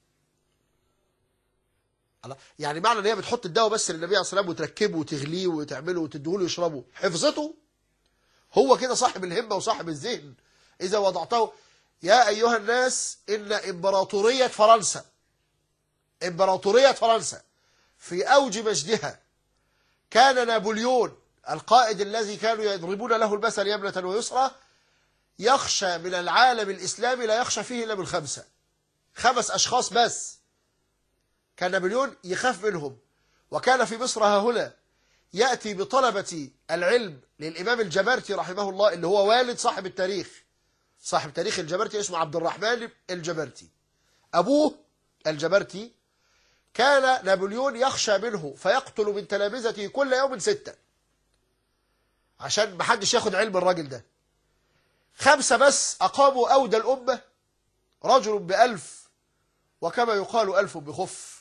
يعني معنى ان هي بتحط الدواء بس للنبي عليه الصلاه والسلام وتركبه وتغليه وتعمله وتديه له يشربه، حفظته هو كده صاحب الهمه وصاحب الذهن. اذا وضعته: يا ايها الناس، ان امبراطوريه فرنسا، امبراطوريه فرنسا في اوج مجدها، كان نابليون القائد الذي كانوا يضربون له المثل يمنه ويسرى يخشى من العالم الاسلامي، لا يخشى فيه الا من خمسه، خمس اشخاص بس كان نابليون يخاف منهم. وكان في مصر ها هنا يأتي بطلبة العلم للإمام الجبرتي رحمه الله، اللي هو والد صاحب التاريخ، صاحب تاريخ الجبرتي اسمه عبد الرحمن الجبرتي، أبوه الجبرتي. كان نابليون يخشى منه فيقتل من تلامذته كل يوم ستة عشان ما حدش ياخد علم الراجل ده. خمسة بس أقاموا أودى الأمة، رجل بألف وكما يقال ألف بخف.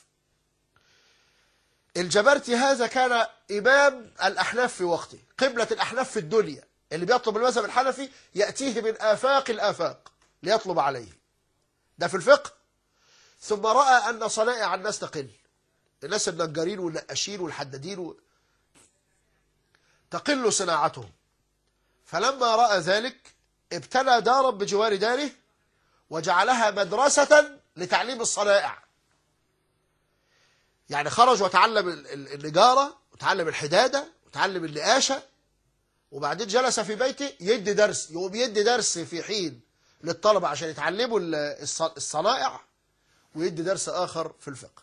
الجبرتي هذا كان إمام الأحناف في وقته، قبلة الأحناف في الدنيا، اللي بيطلب المذهب الحنفي يأتيه من آفاق الآفاق ليطلب عليه، ده في الفقه. ثم رأى أن صنائع الناس تقل، الناس النجارين والنقاشين والحدادين و... تقل صناعتهم، فلما رأى ذلك ابتنى دارا بجوار داره وجعلها مدرسة لتعليم الصنائع. يعني خرج وتعلم النجارة وتعلم الحدادة وتعلم النقاشة، وبعدين جلس في بيته يدي درس، يقوم يدي درس في حين للطلبة عشان يتعلموا الصنائع، ويدي درس آخر في الفقه.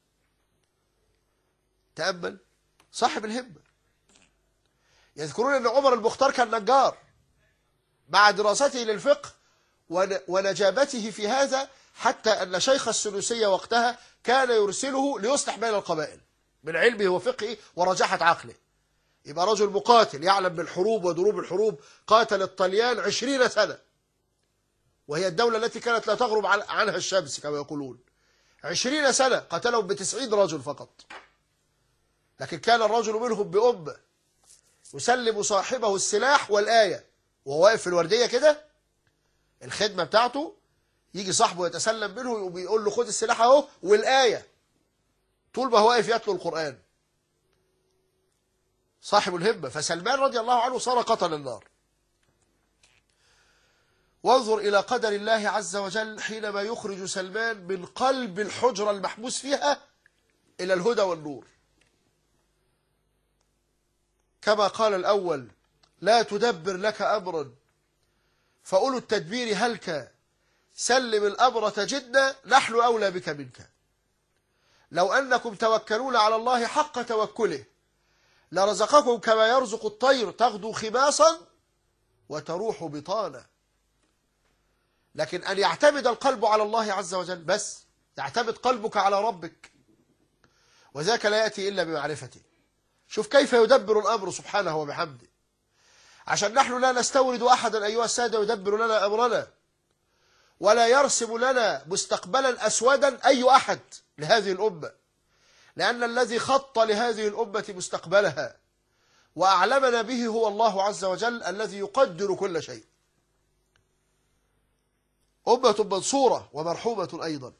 تأمل صاحب الهمة. يذكرون أن عمر المختار كان نجار، مع دراسته للفقه ونجابته في هذا، حتى أن شيخ السنوسية وقتها كان يرسله ليصلح بين القبائل، من علمه وفقهه ورجحة عقله. يبقى رجل مقاتل يعلم بالحروب ودروب الحروب، قاتل الطليان عشرين سنة، وهي الدولة التي كانت لا تغرب عنها الشمس كما يقولون. عشرين سنة قتلهم بتسعين رجل فقط، لكن كان الرجل منهم بأمة يسلم صاحبه السلاح والآية وهو واقف في الوردية كده، الخدمة بتاعته، يجي صاحبه يتسلم منه وبيقول له خد السلاح اهو والآية، طول ما هو واقف يتلو القرآن. صاحب الهمة. فسلمان رضي الله عنه صار قطن النار. وانظر إلى قدر الله عز وجل حينما يخرج سلمان من قلب الحجرة المحبوس فيها إلى الهدى والنور. كما قال الأول: لا تدبر لك أمرا فأولو التدبير هلك، سلم الأمر تجدنا نحن أولى بك منك. لو أنكم توكلون على الله حق توكله لرزقكم كما يرزق الطير تغدو خماصا وتروح بطانا. لكن أن يعتمد القلب على الله عز وجل بس، يعتمد قلبك على ربك، وذاك لا يأتي إلا بمعرفته. شوف كيف يدبر الأمر سبحانه وبحمده، عشان نحن لا نستورد أحدا أيها السادة يدبر لنا أمرنا، ولا يرسم لنا مستقبلا أسودا أي أحد لهذه الأمة، لأن الذي خط لهذه الأمة مستقبلها وأعلمنا به هو الله عز وجل الذي يقدر كل شيء. أمة منصورة ومرحومة أيضا.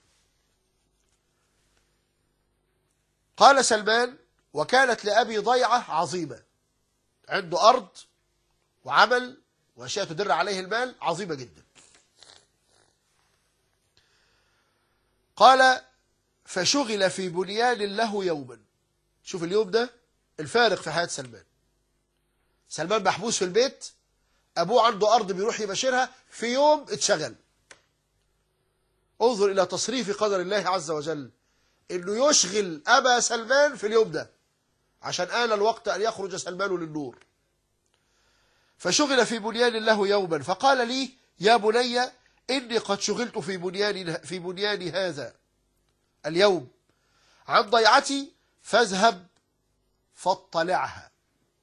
قال سلمان: وكانت لأبي ضيعة عظيمة، عنده أرض وعمل وأشياء تدر عليه المال عظيمة جدا. قال: فشغل في بنيان له يوما. شوف اليوم ده الفارق في حياة سلمان. سلمان محبوس في البيت، أبوه عنده أرض بيروح يباشرها، في يوم اتشغل. انظر إلى تصريف قدر الله عز وجل، إنه يشغل أبا سلمان في اليوم ده عشان آن الوقت أن يخرج سلمان للنور. فشغل في بنيان له يوما فقال لي: يا بني إني قد شغلت في بنيان في بنيان هذا اليوم عن ضيعتي، فاذهب فاطلعها.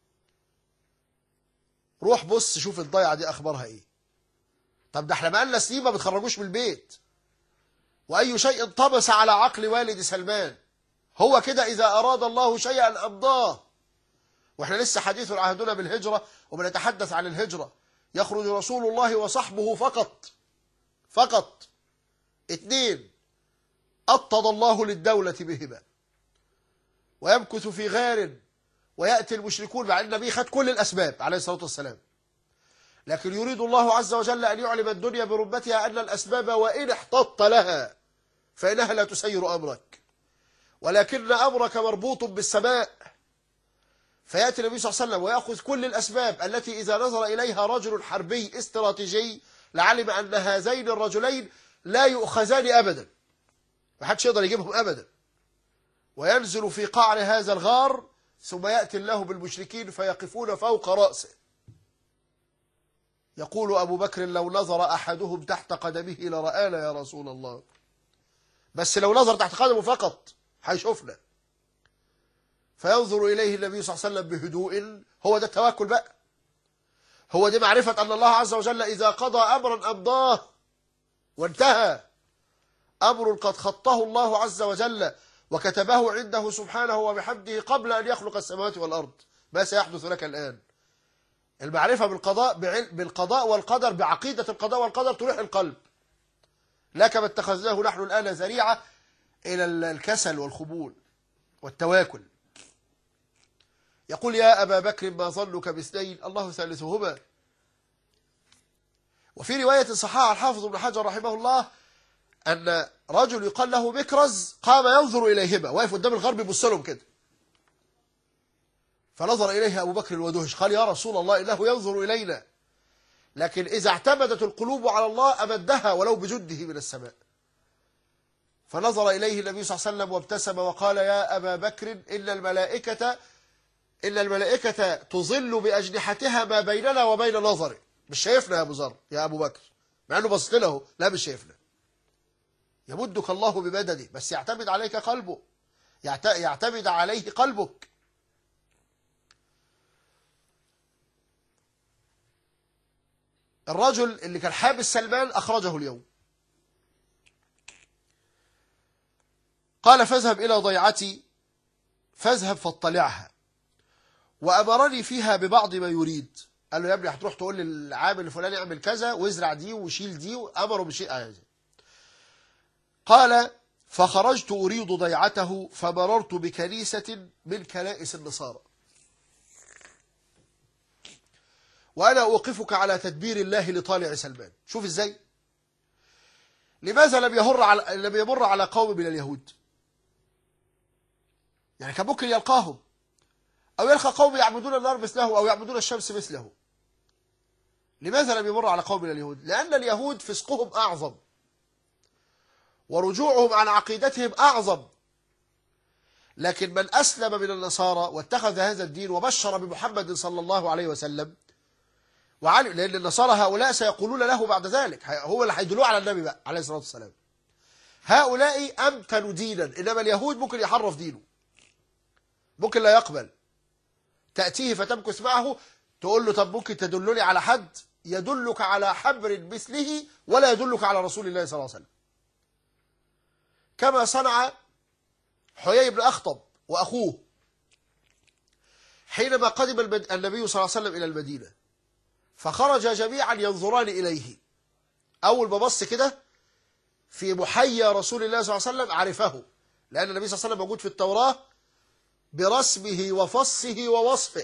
روح بص شوف الضيعة دي أخبارها إيه. طب ده احنا بقالنا سنين ما بتخرجوش من البيت، وأي شيء طمس على عقل والد سلمان. هو كده إذا أراد الله شيئا أمضاه. وإحنا لسه حديث عهدنا بالهجرة وبنتحدث عن الهجرة. يخرج رسول الله وصحبه فقط فقط اثنين أطد الله للدولة بهما، ويمكث في غار ويأتي المشركون، مع أن النبي خد كل الأسباب عليه الصلاة والسلام، لكن يريد الله عز وجل أن يعلم الدنيا بربتها أن الأسباب وإن احتطت لها فإنها لا تسير أمرك، ولكن أمرك مربوط بالسماء. فيأتي النبي صلى الله عليه وسلم ويأخذ كل الأسباب التي إذا نظر إليها رجل حربي استراتيجي لعلم أن هذين الرجلين لا يؤخذان أبدا، ما حدش يقدر يجيبهم أبدا. وينزل في قعر هذا الغار، ثم يأتي الله بالمشركين فيقفون فوق رأسه. يقول أبو بكر: لو نظر أحدهم تحت قدمه لرآنا يا رسول الله. بس لو نظر تحت قدمه فقط هيشوفنا. فينظر إليه النبي صلى الله عليه وسلم بهدوء. هو ده التوكل بقى، هو دي معرفة أن الله عز وجل إذا قضى أمرا أمضاه وانتهى. أمر قد خطه الله عز وجل وكتبه عنده سبحانه وبحمده قبل أن يخلق السماوات والأرض، ما سيحدث لك الآن. المعرفة بالقضاء بالقضاء والقدر، بعقيدة القضاء والقدر تريح القلب، لا كما اتخذناه نحن الآن ذريعة إلى الكسل والخبول والتواكل. يقول: يا أبا بكر ما ظنك باثنين الله ثالثهما. وفي رواية صححها الحافظ ابن حجر رحمه الله أن رجل يقال له مكرز قام ينظر إليهما، واقف قدام الغرب يبص لهم كده، فنظر إليه أبو بكر ودهش، قال: يا رسول الله إنه ينظر إلينا، لكن إذا اعتمدت القلوب على الله أمدها ولو بجده من السماء. فنظر إليه النبي صلى الله عليه وسلم وابتسم وقال: يا أبا بكر إن الملائكة إن الملائكة تظل بأجنحتها ما بيننا وبين نظره. مش شايفنا يا أبو ذر يا أبو بكر، مع أنه بصت له، لا مش شايفنا. يمدك الله بمدده، بس يعتمد عليك قلبه. يعتمد عليه قلبك. الرجل اللي كان حابس سلمان أخرجه اليوم، قال فاذهب إلى ضيعتي فاذهب فاطلعها، وأمرني فيها ببعض ما يريد. قال له يا ابني هتروح تقول للعامل الفلاني اعمل كذا وازرع دي وشيل دي، وأمره بشيء هذا. قال فخرجت أريد ضيعته فمررت بكنيسة من كنائس النصارى، وأنا أوقفك على تدبير الله لطالع سلمان. شوف إزاي. لماذا لم يمر على لم يمر على قوم من اليهود؟ يعني كان ممكن يلقاهم أو يلقى قوم يعبدون النار مثله أو يعبدون الشمس مثله. لماذا لم يمر على قوم من اليهود؟ لأن اليهود فسقهم أعظم ورجوعهم عن عقيدتهم أعظم. لكن من أسلم من النصارى واتخذ هذا الدين وبشر بمحمد صلى الله عليه وسلم وعلم، لأن النصارى هؤلاء سيقولون له بعد ذلك، هو اللي هيدلوه على النبي بقى عليه الصلاة والسلام. هؤلاء أمتن دينا، إنما اليهود ممكن يحرف دينه، ممكن لا يقبل. تأتيه فتمكث معه تقول له طب ممكن تدلني على حد يدلك على حبر مثله ولا يدلك على رسول الله صلى الله عليه وسلم، كما صنع حيي بن أخطب وأخوه حينما قدم النبي صلى الله عليه وسلم إلى المدينة، فخرج جميعا ينظران إليه. أول ما بص كده في محيا رسول الله صلى الله عليه وسلم عرفه، لأن النبي صلى الله عليه وسلم موجود في التوراة برسمه وفصه ووصفه.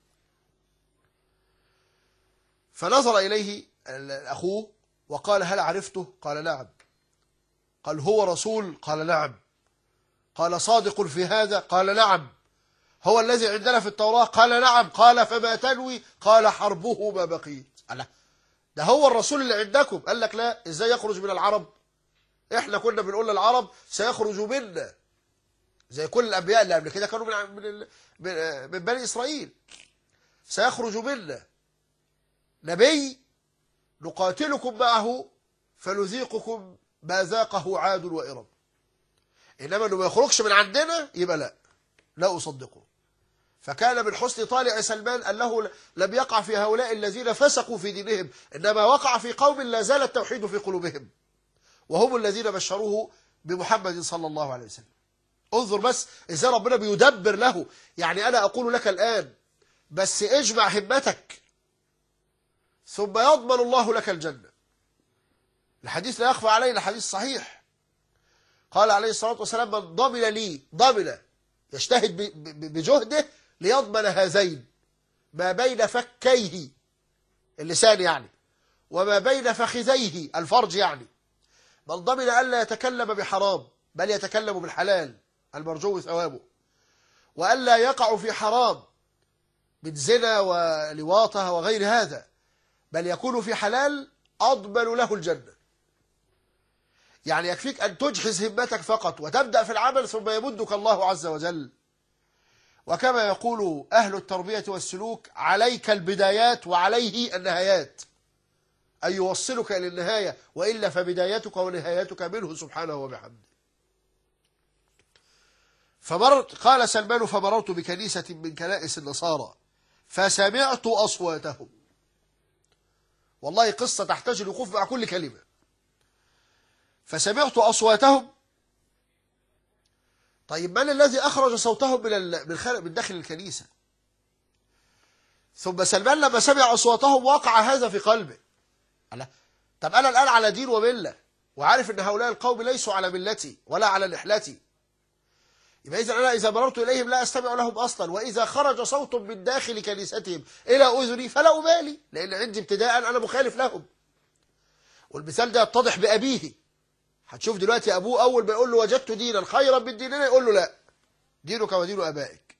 فنظر إليه أخوه وقال هل عرفته؟ قال نعم. قال هو رسول؟ قال نعم. قال صادق في هذا؟ قال نعم. هو الذي عندنا في التوراة؟ قال نعم. قال فما تنوي؟ قال حربه ما بقيت. قال ده هو الرسول اللي عندكم. قال لك لا، ازاي يخرج من العرب؟ احنا كنا بنقول للعرب سيخرج منا زي كل الانبياء اللي قبل كده كانوا من من من بني اسرائيل، سيخرج منا نبي نقاتلكم معه فنذيقكم ما ذاقه عاد وإرم. انما انه ما يخرجش من عندنا يبقى لا لا اصدقه. فكان من حسن طالع سلمان انه لم يقع في هؤلاء الذين فسقوا في دينهم، انما وقع في قوم لا زال التوحيد في قلوبهم، وهم الذين بشروه بمحمد صلى الله عليه وسلم. انظر بس ازاي ربنا بيدبر له. يعني انا اقول لك الان بس اجمع همتك ثم يضمن الله لك الجنة. الحديث لا يخفى عليه، الحديث صحيح. قال عليه الصلاة والسلام من ضمن لي، ضمن يجتهد بجهده ليضمن هذين ما بين فكيه اللسان يعني وما بين فخذيه الفرج يعني، من ضمن ألا يتكلم بحرام بل يتكلم بالحلال المرجو ثوابه، وألا يقع في حرام من زنا ولواطة وغير هذا، بل يكون في حلال أضمن له الجنة. يعني يكفيك أن تجهز همتك فقط وتبدأ في العمل ثم يمدك الله عز وجل. وكما يقول أهل التربية والسلوك عليك البدايات وعليه النهايات، أي يوصلك إلى النهاية، وإلا فبدايتك ونهايتك منه سبحانه وبحمده. فمرت قال سلمان فمررت بكنيسة من كنائس النصارى فسمعت أصواتهم. والله قصة تحتاج الوقوف مع كل كلمة. فسمعت أصواتهم. طيب من الذي أخرج صوتهم من من من داخل الكنيسة؟ ثم سلمان لما سمع أصواتهم وقع هذا في قلبه. ألا طب أنا الآن على دين وملة وعارف أن هؤلاء القوم ليسوا على ملتي ولا على نحلتي، يبقى إذا أنا إذا مررت إليهم لا أستمع لهم أصلا، وإذا خرج صوت من داخل كنيستهم إلى أذني فلا أبالي، لأن عندي ابتداء أنا مخالف لهم. والمثال ده يتضح بأبيه. هتشوف دلوقتي أبوه أول ما يقول له وجدت دينا خيرا من ديننا يقول له لا، دينك ودين أبائك.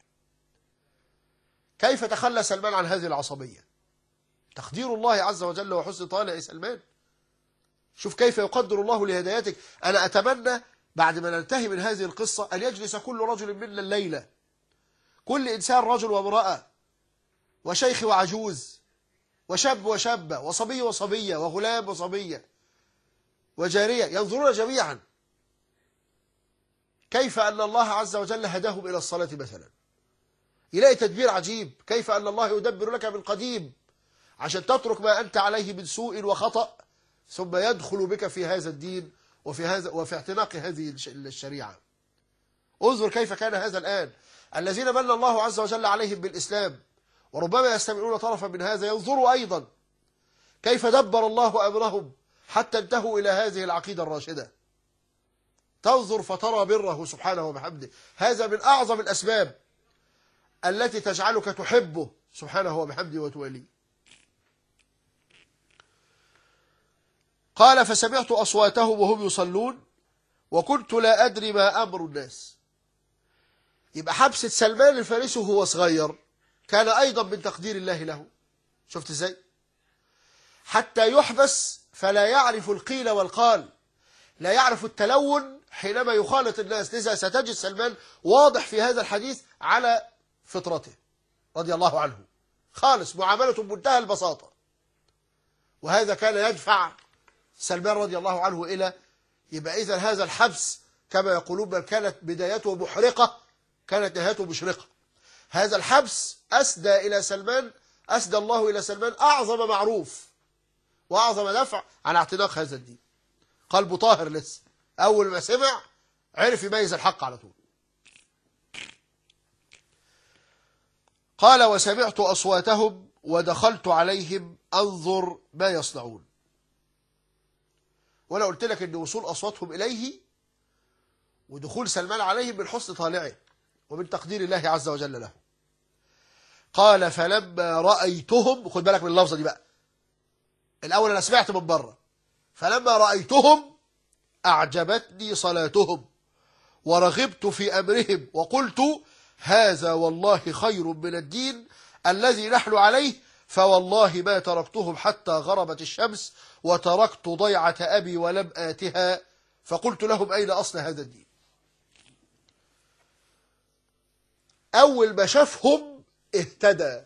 كيف تخلى سلمان عن هذه العصبية؟ تقدير الله عز وجل وحسن طالع سلمان. شوف كيف يقدر الله لهدايتك. أنا أتمنى بعد ما ننتهي من هذه القصة أن يجلس كل رجل منا الليلة، كل إنسان رجل وامرأة وشيخ وعجوز وشاب وشابة وصبي وصبية وغلام وصبية وجارية، ينظرون جميعا كيف أن الله عز وجل هداهم إلى الصلاة مثلا. يلاقي تدبير عجيب، كيف أن الله يدبر لك من قديم عشان تترك ما أنت عليه من سوء وخطأ، ثم يدخل بك في هذا الدين وفي هذا وفي اعتناق هذه الشريعة. انظر كيف كان هذا الآن. الذين من الله عز وجل عليهم بالإسلام وربما يستمعون طرفا من هذا ينظروا أيضا كيف دبر الله أمرهم حتى انتهوا إلى هذه العقيدة الراشدة. تنظر فترى بره سبحانه وبحمده. هذا من أعظم الأسباب التي تجعلك تحبه سبحانه وبحمده وتواليه. قال فسمعت أصواتهم وهم يصلون وكنت لا أدري ما أمر الناس. يبقى حبسة سلمان الفارسي وهو صغير كان أيضا من تقدير الله له. شفت ازاي؟ حتى يحبس فلا يعرف القيل والقال، لا يعرف التلون حينما يخالط الناس. لذا ستجد سلمان واضح في هذا الحديث على فطرته رضي الله عنه، خالص، معاملة بمنتهى البساطة. وهذا كان يدفع سلمان رضي الله عنه إلى، يبقى إذن هذا الحبس كما يقولون بل كانت بدايته محرقة كانت نهايته مشرقة. هذا الحبس أسدى إلى سلمان، أسدى الله إلى سلمان أعظم معروف وأعظم دفع على اعتناق هذا الدين. قلبه طاهر لسه، أول ما سمع عرف يميز الحق على طول. قال وسمعت أصواتهم ودخلت عليهم أنظر ما يصنعون. وأنا قلت لك أن وصول أصواتهم إليه ودخول سلمان عليهم من حسن طالعه ومن تقدير الله عز وجل له. قال فلما رأيتهم، خد بالك من اللفظة دي بقى، الأول أنا سمعت من بره، فلما رأيتهم أعجبتني صلاتهم ورغبت في أمرهم وقلت هذا والله خير من الدين الذي نحن عليه، فوالله ما تركتهم حتى غربت الشمس وتركت ضيعة أبي ولم آتها. فقلت لهم أين أصل هذا الدين؟ أول ما شافهم اهتدى.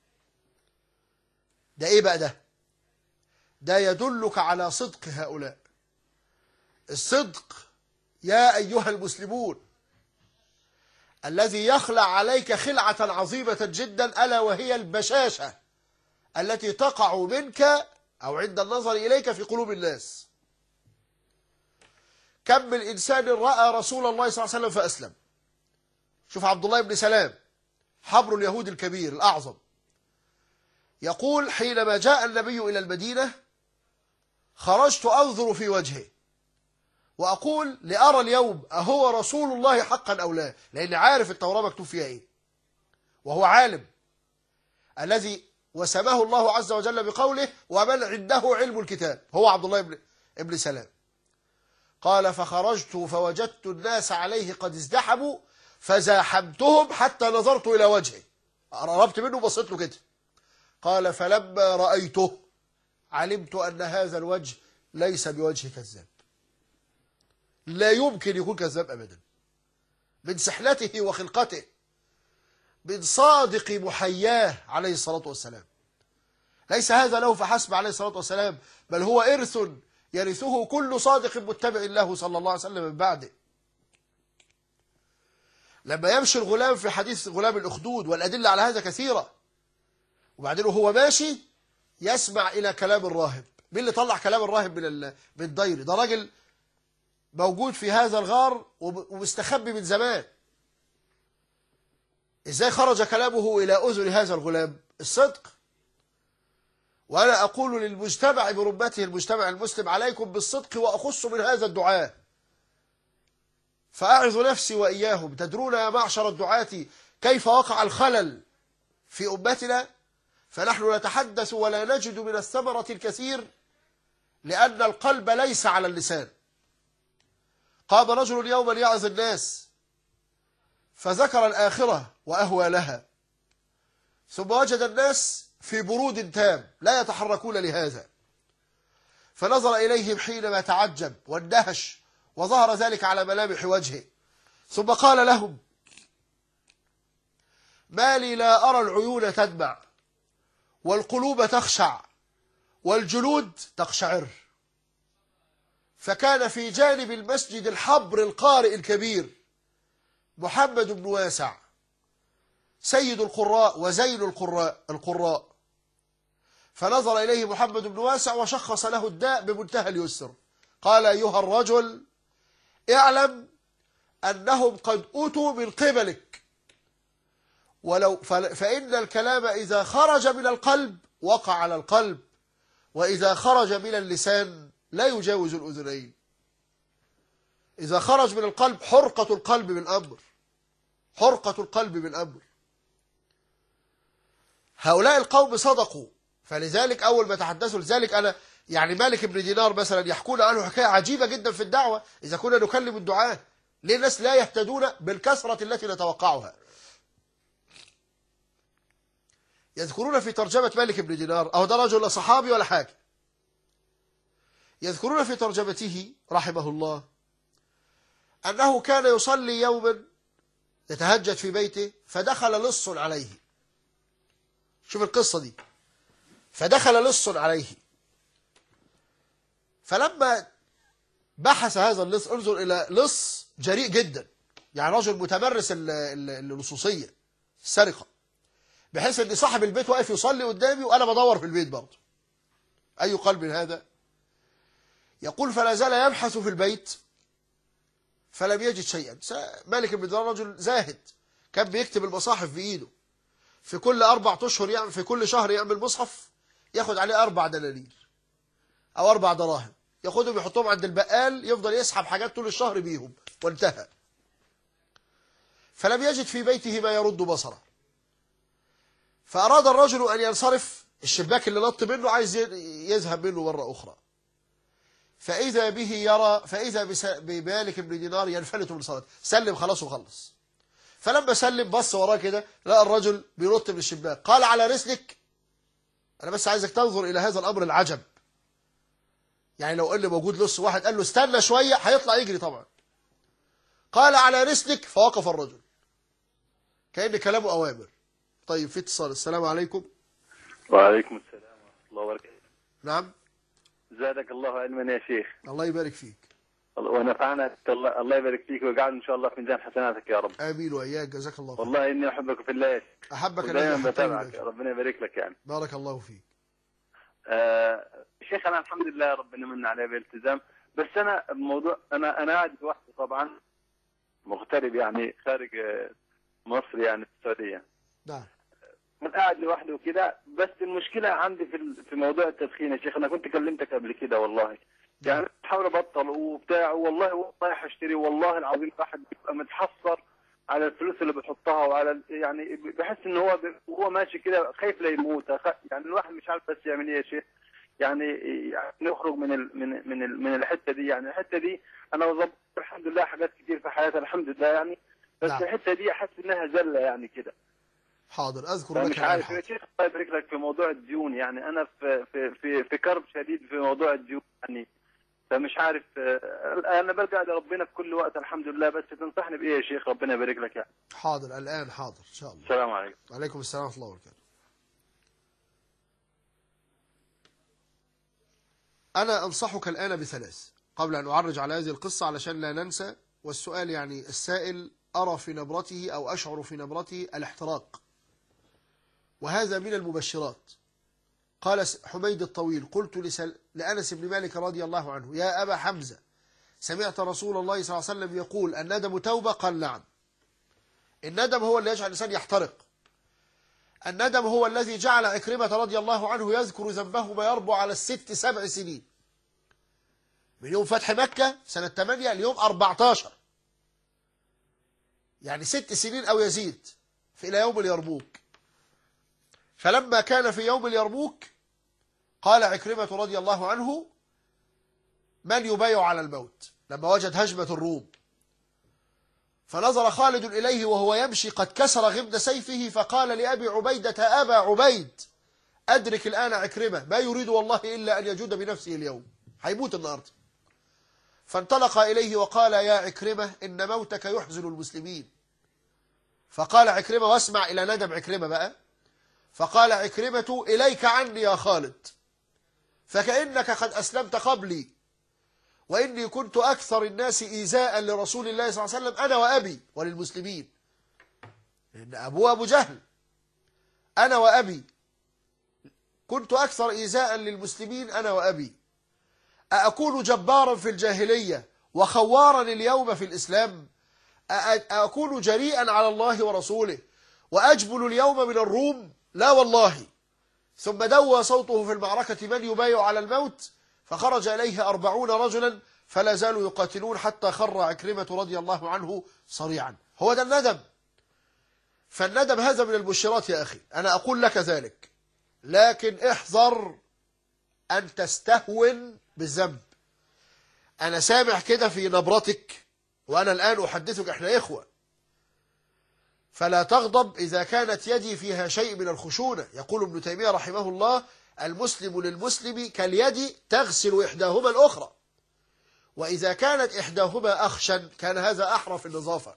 ده إيه بقى ده؟ ده يدلك على صدق هؤلاء. الصدق يا أيها المسلمون الذي يخلع عليك خلعة عظيمة جدا، ألا وهي البشاشة التي تقع منك أو عند النظر إليك في قلوب الناس. كم من إنسان رأى رسول الله صلى الله عليه وسلم فأسلم. شوف عبد الله بن سلام حبر اليهود الكبير الأعظم، يقول حينما جاء النبي إلى المدينة خرجت أنظر في وجهه وأقول لأرى اليوم أهو رسول الله حقا أو لا، لأن عارف التوراة مكتوب فيها إيه، وهو عالم الذي وسماه الله عز وجل بقوله ومن عنده علم الكتاب، هو عبد الله بن ابن سلام. قال فخرجت فوجدت الناس عليه قد ازدحموا فزاحمتهم حتى نظرت إلى وجهه، قربت منه وبصيت له كده. قال فلما رأيته علمت أن هذا الوجه ليس بوجه كذاب، لا يمكن يكون كذاب أبدا، من سحلته وخلقته، من صادق محياه عليه الصلاة والسلام. ليس هذا له فحسب عليه الصلاة والسلام، بل هو إرث يرثه كل صادق متبع له صلى الله عليه وسلم من بعده. لما يمشي الغلام في حديث غلام الأخدود والأدلة على هذا كثيرة، وبعدين هو ماشي يسمع إلى كلام الراهب. مين اللي طلع كلام الراهب من من الدير؟ ده راجل موجود في هذا الغار ومستخبي من زمان. ازاي خرج كلامه إلى أذن هذا الغلام؟ الصدق. وأنا أقول للمجتمع بربته، المجتمع المسلم، عليكم بالصدق وأخص من هذا الدعاء، فأعظ نفسي وإياهم. تدرون يا معشر الدعاة كيف وقع الخلل في أمتنا؟ فنحن نتحدث ولا نجد من الثمرة الكثير لأن القلب ليس على اللسان. قام رجل يوما يعظ الناس فذكر الآخرة وأهوى لها، ثم وجد الناس في برود تام لا يتحركون لهذا، فنظر إليهم حينما تعجب واندهش وظهر ذلك على ملامح وجهه، ثم قال لهم ما لي لا أرى العيون تدمع والقلوب تخشع والجلود تقشعر. فكان في جانب المسجد الحبر القارئ الكبير محمد بن واسع سيد القراء وزين القراء القراء فنظر إليه محمد بن واسع وشخص له الداء بمنتهى اليسر. قال: أيها الرجل، اعلم أنهم قد أتوا من قبلك، ولو فإن الكلام إذا خرج من القلب وقع على القلب، وإذا خرج من اللسان لا يجاوز الأذنين. إذا خرج من القلب حرقة القلب بالأمر، حرقة القلب بالأمر. هؤلاء القوم صدقوا، فلذلك أول ما تحدثوا لذلك أنا يعني مالك بن دينار مثلا يحكون عنه حكاية عجيبة جدا في الدعوة. إذا كنا نكلم الدعاة، ليه الناس لا يهتدون بالكثرة التي نتوقعها؟ يذكرون في ترجمة مالك بن دينار، أو ده رجل لا صحابي ولا حاجة، يذكرون في ترجمته رحمه الله أنه كان يصلي يوما يتهجد في بيته فدخل لص عليه. شوف القصة دي، فدخل لص عليه، فلما بحث هذا اللص، انظر إلى لص جريء جدا، يعني رجل متمرس اللصوصية السرقة، بحيث ان صاحب البيت واقف يصلي قدامي وانا بدور في البيت برضه. اي قلب هذا؟ يقول: فلا زال يبحث في البيت فلم يجد شيئا. مالك بن دينار رجل زاهد، كان بيكتب المصاحف بايده، في كل اربع اشهر يعمل، في كل شهر يعمل مصحف ياخد عليه اربع دنانير او اربع دراهم، ياخدهم يحطهم عند البقال، يفضل يسحب حاجات طول الشهر بيهم، وانتهى. فلم يجد في بيته ما يرد بصره، فأراد الرجل أن ينصرف، الشباك اللي نط منه عايز يذهب منه مرة أخرى، فإذا به يرى فإذا بمالك بن دينار ينفلت من صلاته، سلم خلاص وخلص. فلما سلم بص وراه كده لقى الرجل بينط من الشباك، قال: على رسلك. أنا بس عايزك تنظر إلى هذا الأمر العجب، يعني لو قال لي موجود لص واحد قال له استنى شوية هيطلع يجري طبعا. قال: على رسلك، فوقف الرجل كأن كلامه أوامر. طيب، في اتصال. السلام عليكم. وعليكم السلام ورحمة الله وبركاته. نعم. زادك الله علما يا شيخ. الله يبارك فيك. ونفعنا الله, الله يبارك فيك ويجعل ان شاء الله في ميزان حسناتك يا رب. امين واياك، جزاك الله خير. والله اني احبك في الله. احبك دائما بتابعك، ربنا يبارك لك يعني. بارك الله فيك. آه شيخ، انا الحمد لله ربنا من علي بالالتزام، بس انا الموضوع انا انا قاعد لوحدي طبعا، مغترب يعني خارج مصر يعني في السعوديه. نعم. من قاعد لوحدي وكده، بس المشكله عندي في في موضوع التدخين يا شيخ. انا كنت كلمتك قبل كده والله، يعني بحاول ابطل وبتاع، والله رايح اشتري، والله العظيم الواحد بيبقى متحسر على الفلوس اللي بيحطها، وعلى يعني بحس ان هو وهو ماشي كده خايف لا يموت، يعني الواحد مش عارف بس يعمل ايه يا شيخ، يعني يعني نخرج من ال من من ال من الحته دي. يعني الحته دي انا وظبطت الحمد لله حاجات كتير في حياتي الحمد لله يعني، بس نعم. الحته دي احس انها زله يعني كده. حاضر، اذكر لك. مش عارف يا شيخ، الله يبارك لك في موضوع الديون، يعني انا في في في, في كرب شديد في موضوع الديون يعني، فمش عارف. انا بلجأ لربنا في كل وقت الحمد لله، بس تنصحني بايه يا شيخ؟ ربنا يبارك لك يعني. حاضر الان، حاضر ان شاء الله. السلام عليكم. وعليكم السلام ورحمه الله وبركاته. انا انصحك الان بثلاث قبل ان اعرج على هذه القصه علشان لا ننسى. والسؤال يعني السائل ارى في نبرته او اشعر في نبرته الاحتراق، وهذا من المبشرات. قال حميد الطويل: قلت لسل... لأنس بن مالك رضي الله عنه: يا أبا حمزة، سمعت رسول الله صلى الله عليه وسلم يقول الندم توبة؟ قال: نعم. الندم هو اللي يجعل الإنسان يحترق. الندم هو الذي جعل عكرمة رضي الله عنه يذكر ذنبه ما يربو على الست سبع سنين، من يوم فتح مكة سنة ثمانية ليوم أربعة عشر، يعني ست سنين أو يزيد، في إلى يوم اليرموك. فلما كان في يوم اليرموك قال عكرمة رضي الله عنه: من يبايع على الموت؟ لما وجد هجمة الروم، فنظر خالد إليه وهو يمشي قد كسر غمد سيفه، فقال لأبي عبيدة: أبا عبيد، أدرك الآن عكرمة، ما يريد والله إلا أن يجود بنفسه اليوم، هيموت النهارده. فانطلق إليه وقال: يا عكرمة، إن موتك يحزن المسلمين. فقال عكرمة، واسمع إلى ندم عكرمة بقى، فقال عكرمة: إليك عني يا خالد، فكأنك قد أسلمت قبلي، وإني كنت أكثر الناس إيذاء لرسول الله صلى الله عليه وسلم أنا وأبي وللمسلمين، لأن أبوه أبو جهل. أنا وأبي كنت أكثر إيذاء للمسلمين أنا وأبي، أأكون جبارا في الجاهلية وخوارا اليوم في الإسلام؟ أأكون جريئا على الله ورسوله وأجبل اليوم من الروم؟ لا والله. ثم دوى صوته في المعركة من يبايع على الموت، فخرج إليه أربعون رجلا فلا زالوا يقاتلون حتى خر عكرمة رضي الله عنه صريعا. هو ده الندم. فالندم هذا من البشرات يا أخي، أنا أقول لك ذلك، لكن احذر أن تستهون بالذنب. أنا سامع كده في نبرتك، وأنا الآن أحدثك، إحنا إخوة، فلا تغضب إذا كانت يدي فيها شيء من الخشونة. يقول ابن تيمية رحمه الله: المسلم للمسلم كاليد تغسل إحداهما الأخرى، وإذا كانت إحداهما أخشن كان هذا أحرى في النظافة.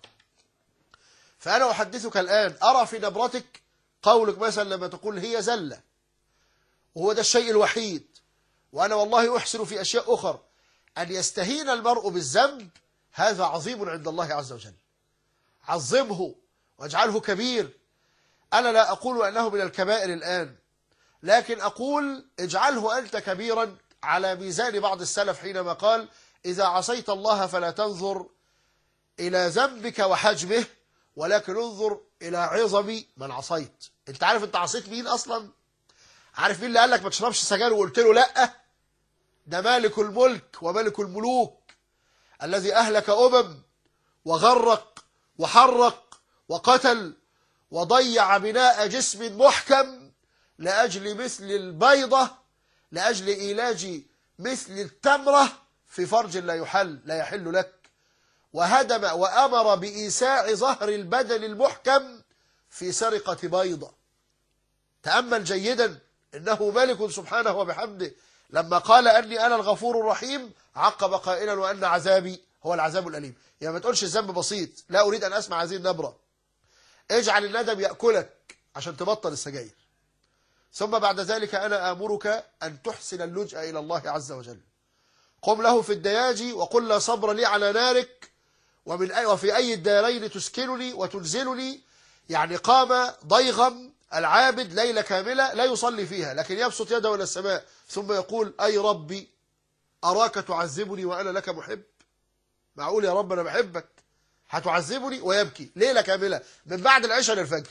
فأنا أحدثك الآن، أرى في نبرتك قولك مثلا لما تقول هي زلة وهو ده الشيء الوحيد، وأنا والله أحسن في أشياء أخرى. أن يستهين المرء بالذنب هذا عظيم عند الله عز وجل. عظمه واجعله كبير. أنا لا أقول أنه من الكبائر الآن، لكن أقول اجعله أنت كبيرا على ميزان بعض السلف حينما قال: إذا عصيت الله فلا تنظر إلى ذنبك وحجمه، ولكن انظر إلى عظم من عصيت. أنت عارف أنت عصيت مين أصلا؟ عارف مين اللي قال لك ما تشربش سجاير وقلت له لأ؟ ده مالك الملك وملك الملوك الذي أهلك أمم وغرق وحرق وقتل وضيع بناء جسم محكم لأجل مثل البيضة، لأجل إيلاج مثل التمرة في فرج لا يحل لا يحل لك، وهدم وأمر بإيساع ظهر البدن المحكم في سرقة بيضة. تأمل جيدا، إنه ملك سبحانه وبحمده لما قال أني أنا الغفور الرحيم عقب قائلا وأن عذابي هو العذاب الأليم. يعني ما تقولش الذنب بسيط، لا أريد أن أسمع هذه النبرة. اجعل الندم يأكلك عشان تبطل السجاير. ثم بعد ذلك أنا آمرك أن تحسن اللجأ إلى الله عز وجل. قم له في الدياجي وقل لا صبر لي على نارك، ومن أي وفي أي الدارين تسكنني وتنزلني. يعني قام ضيغم العابد ليلة كاملة لا يصلي فيها، لكن يبسط يده إلى السماء ثم يقول: أي ربي أراك تعذبني وأنا لك محب. معقول يا رب أنا بحبك هتعذبني؟ ويبكي ليلة كاملة من بعد العشاء للفجر.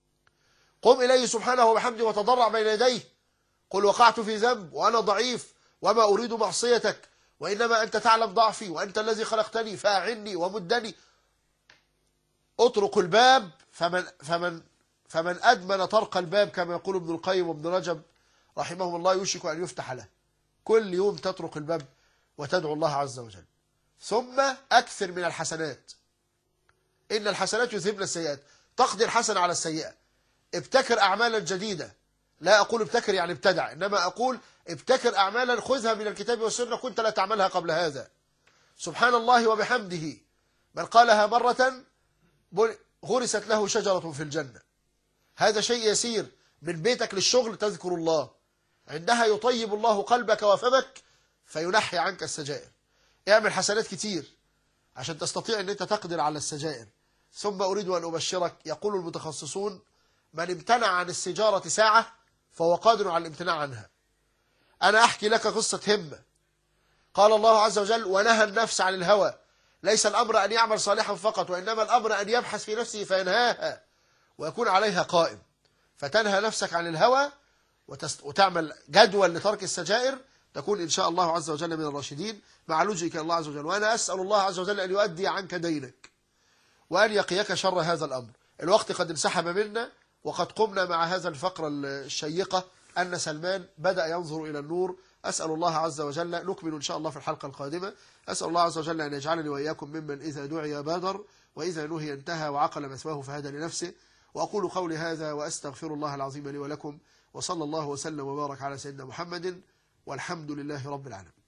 قم إليه سبحانه وبحمده وتضرع بين يديه، قل وقعت في ذنب وأنا ضعيف وما أريد معصيتك، وإنما أنت تعلم ضعفي وأنت الذي خلقتني فأعني ومدني. اطرق الباب، فمن فمن فمن أدمن طرق الباب كما يقول ابن القيم وابن رجب رحمهم الله يوشك أن يفتح له. كل يوم تطرق الباب وتدعو الله عز وجل. ثم أكثر من الحسنات، إن الحسنات يذهبن السيئات. تقضي الحسنة على السيئة. ابتكر أعمالا جديدة، لا أقول ابتكر يعني ابتدع، إنما أقول ابتكر أعمالا خذها من الكتاب والسنة كنت لا تعملها قبل هذا. سبحان الله وبحمده من قالها مرة غرست له شجرة في الجنة. هذا شيء يسير. من بيتك للشغل تذكر الله، عندها يطيب الله قلبك وفمك فينحي عنك السجائر. اعمل حسنات كتير عشان تستطيع أن أنت تقدر على السجائر. ثم أريد أن أبشرك، يقول المتخصصون: من امتنع عن السجارة ساعة فهو قادر على الامتناع عنها. أنا أحكي لك قصة همة. قال الله عز وجل: ونهى النفس عن الهوى. ليس الأمر أن يعمل صالحا فقط، وإنما الأمر أن يبحث في نفسه فينهاها ويكون عليها قائم. فتنهى نفسك عن الهوى وتعمل جدول لترك السجائر، تكون إن شاء الله عز وجل من الراشدين مع لجئك الله عز وجل. وأنا أسأل الله عز وجل أن يؤدي عنك دينك وأن يقيك شر هذا الأمر. الوقت قد انسحب منا، وقد قمنا مع هذا الفقرة الشيقة أن سلمان بدأ ينظر إلى النور. أسأل الله عز وجل، نكمل إن شاء الله في الحلقة القادمة. أسأل الله عز وجل أن يجعلني وإياكم ممن إذا دعي بادر وإذا نهي انتهى وعقل مثواه فهدى لنفسه. وأقول قولي هذا وأستغفر الله العظيم لي ولكم، وصلى الله وسلم وبارك على سيدنا محمد، والحمد لله رب العالمين.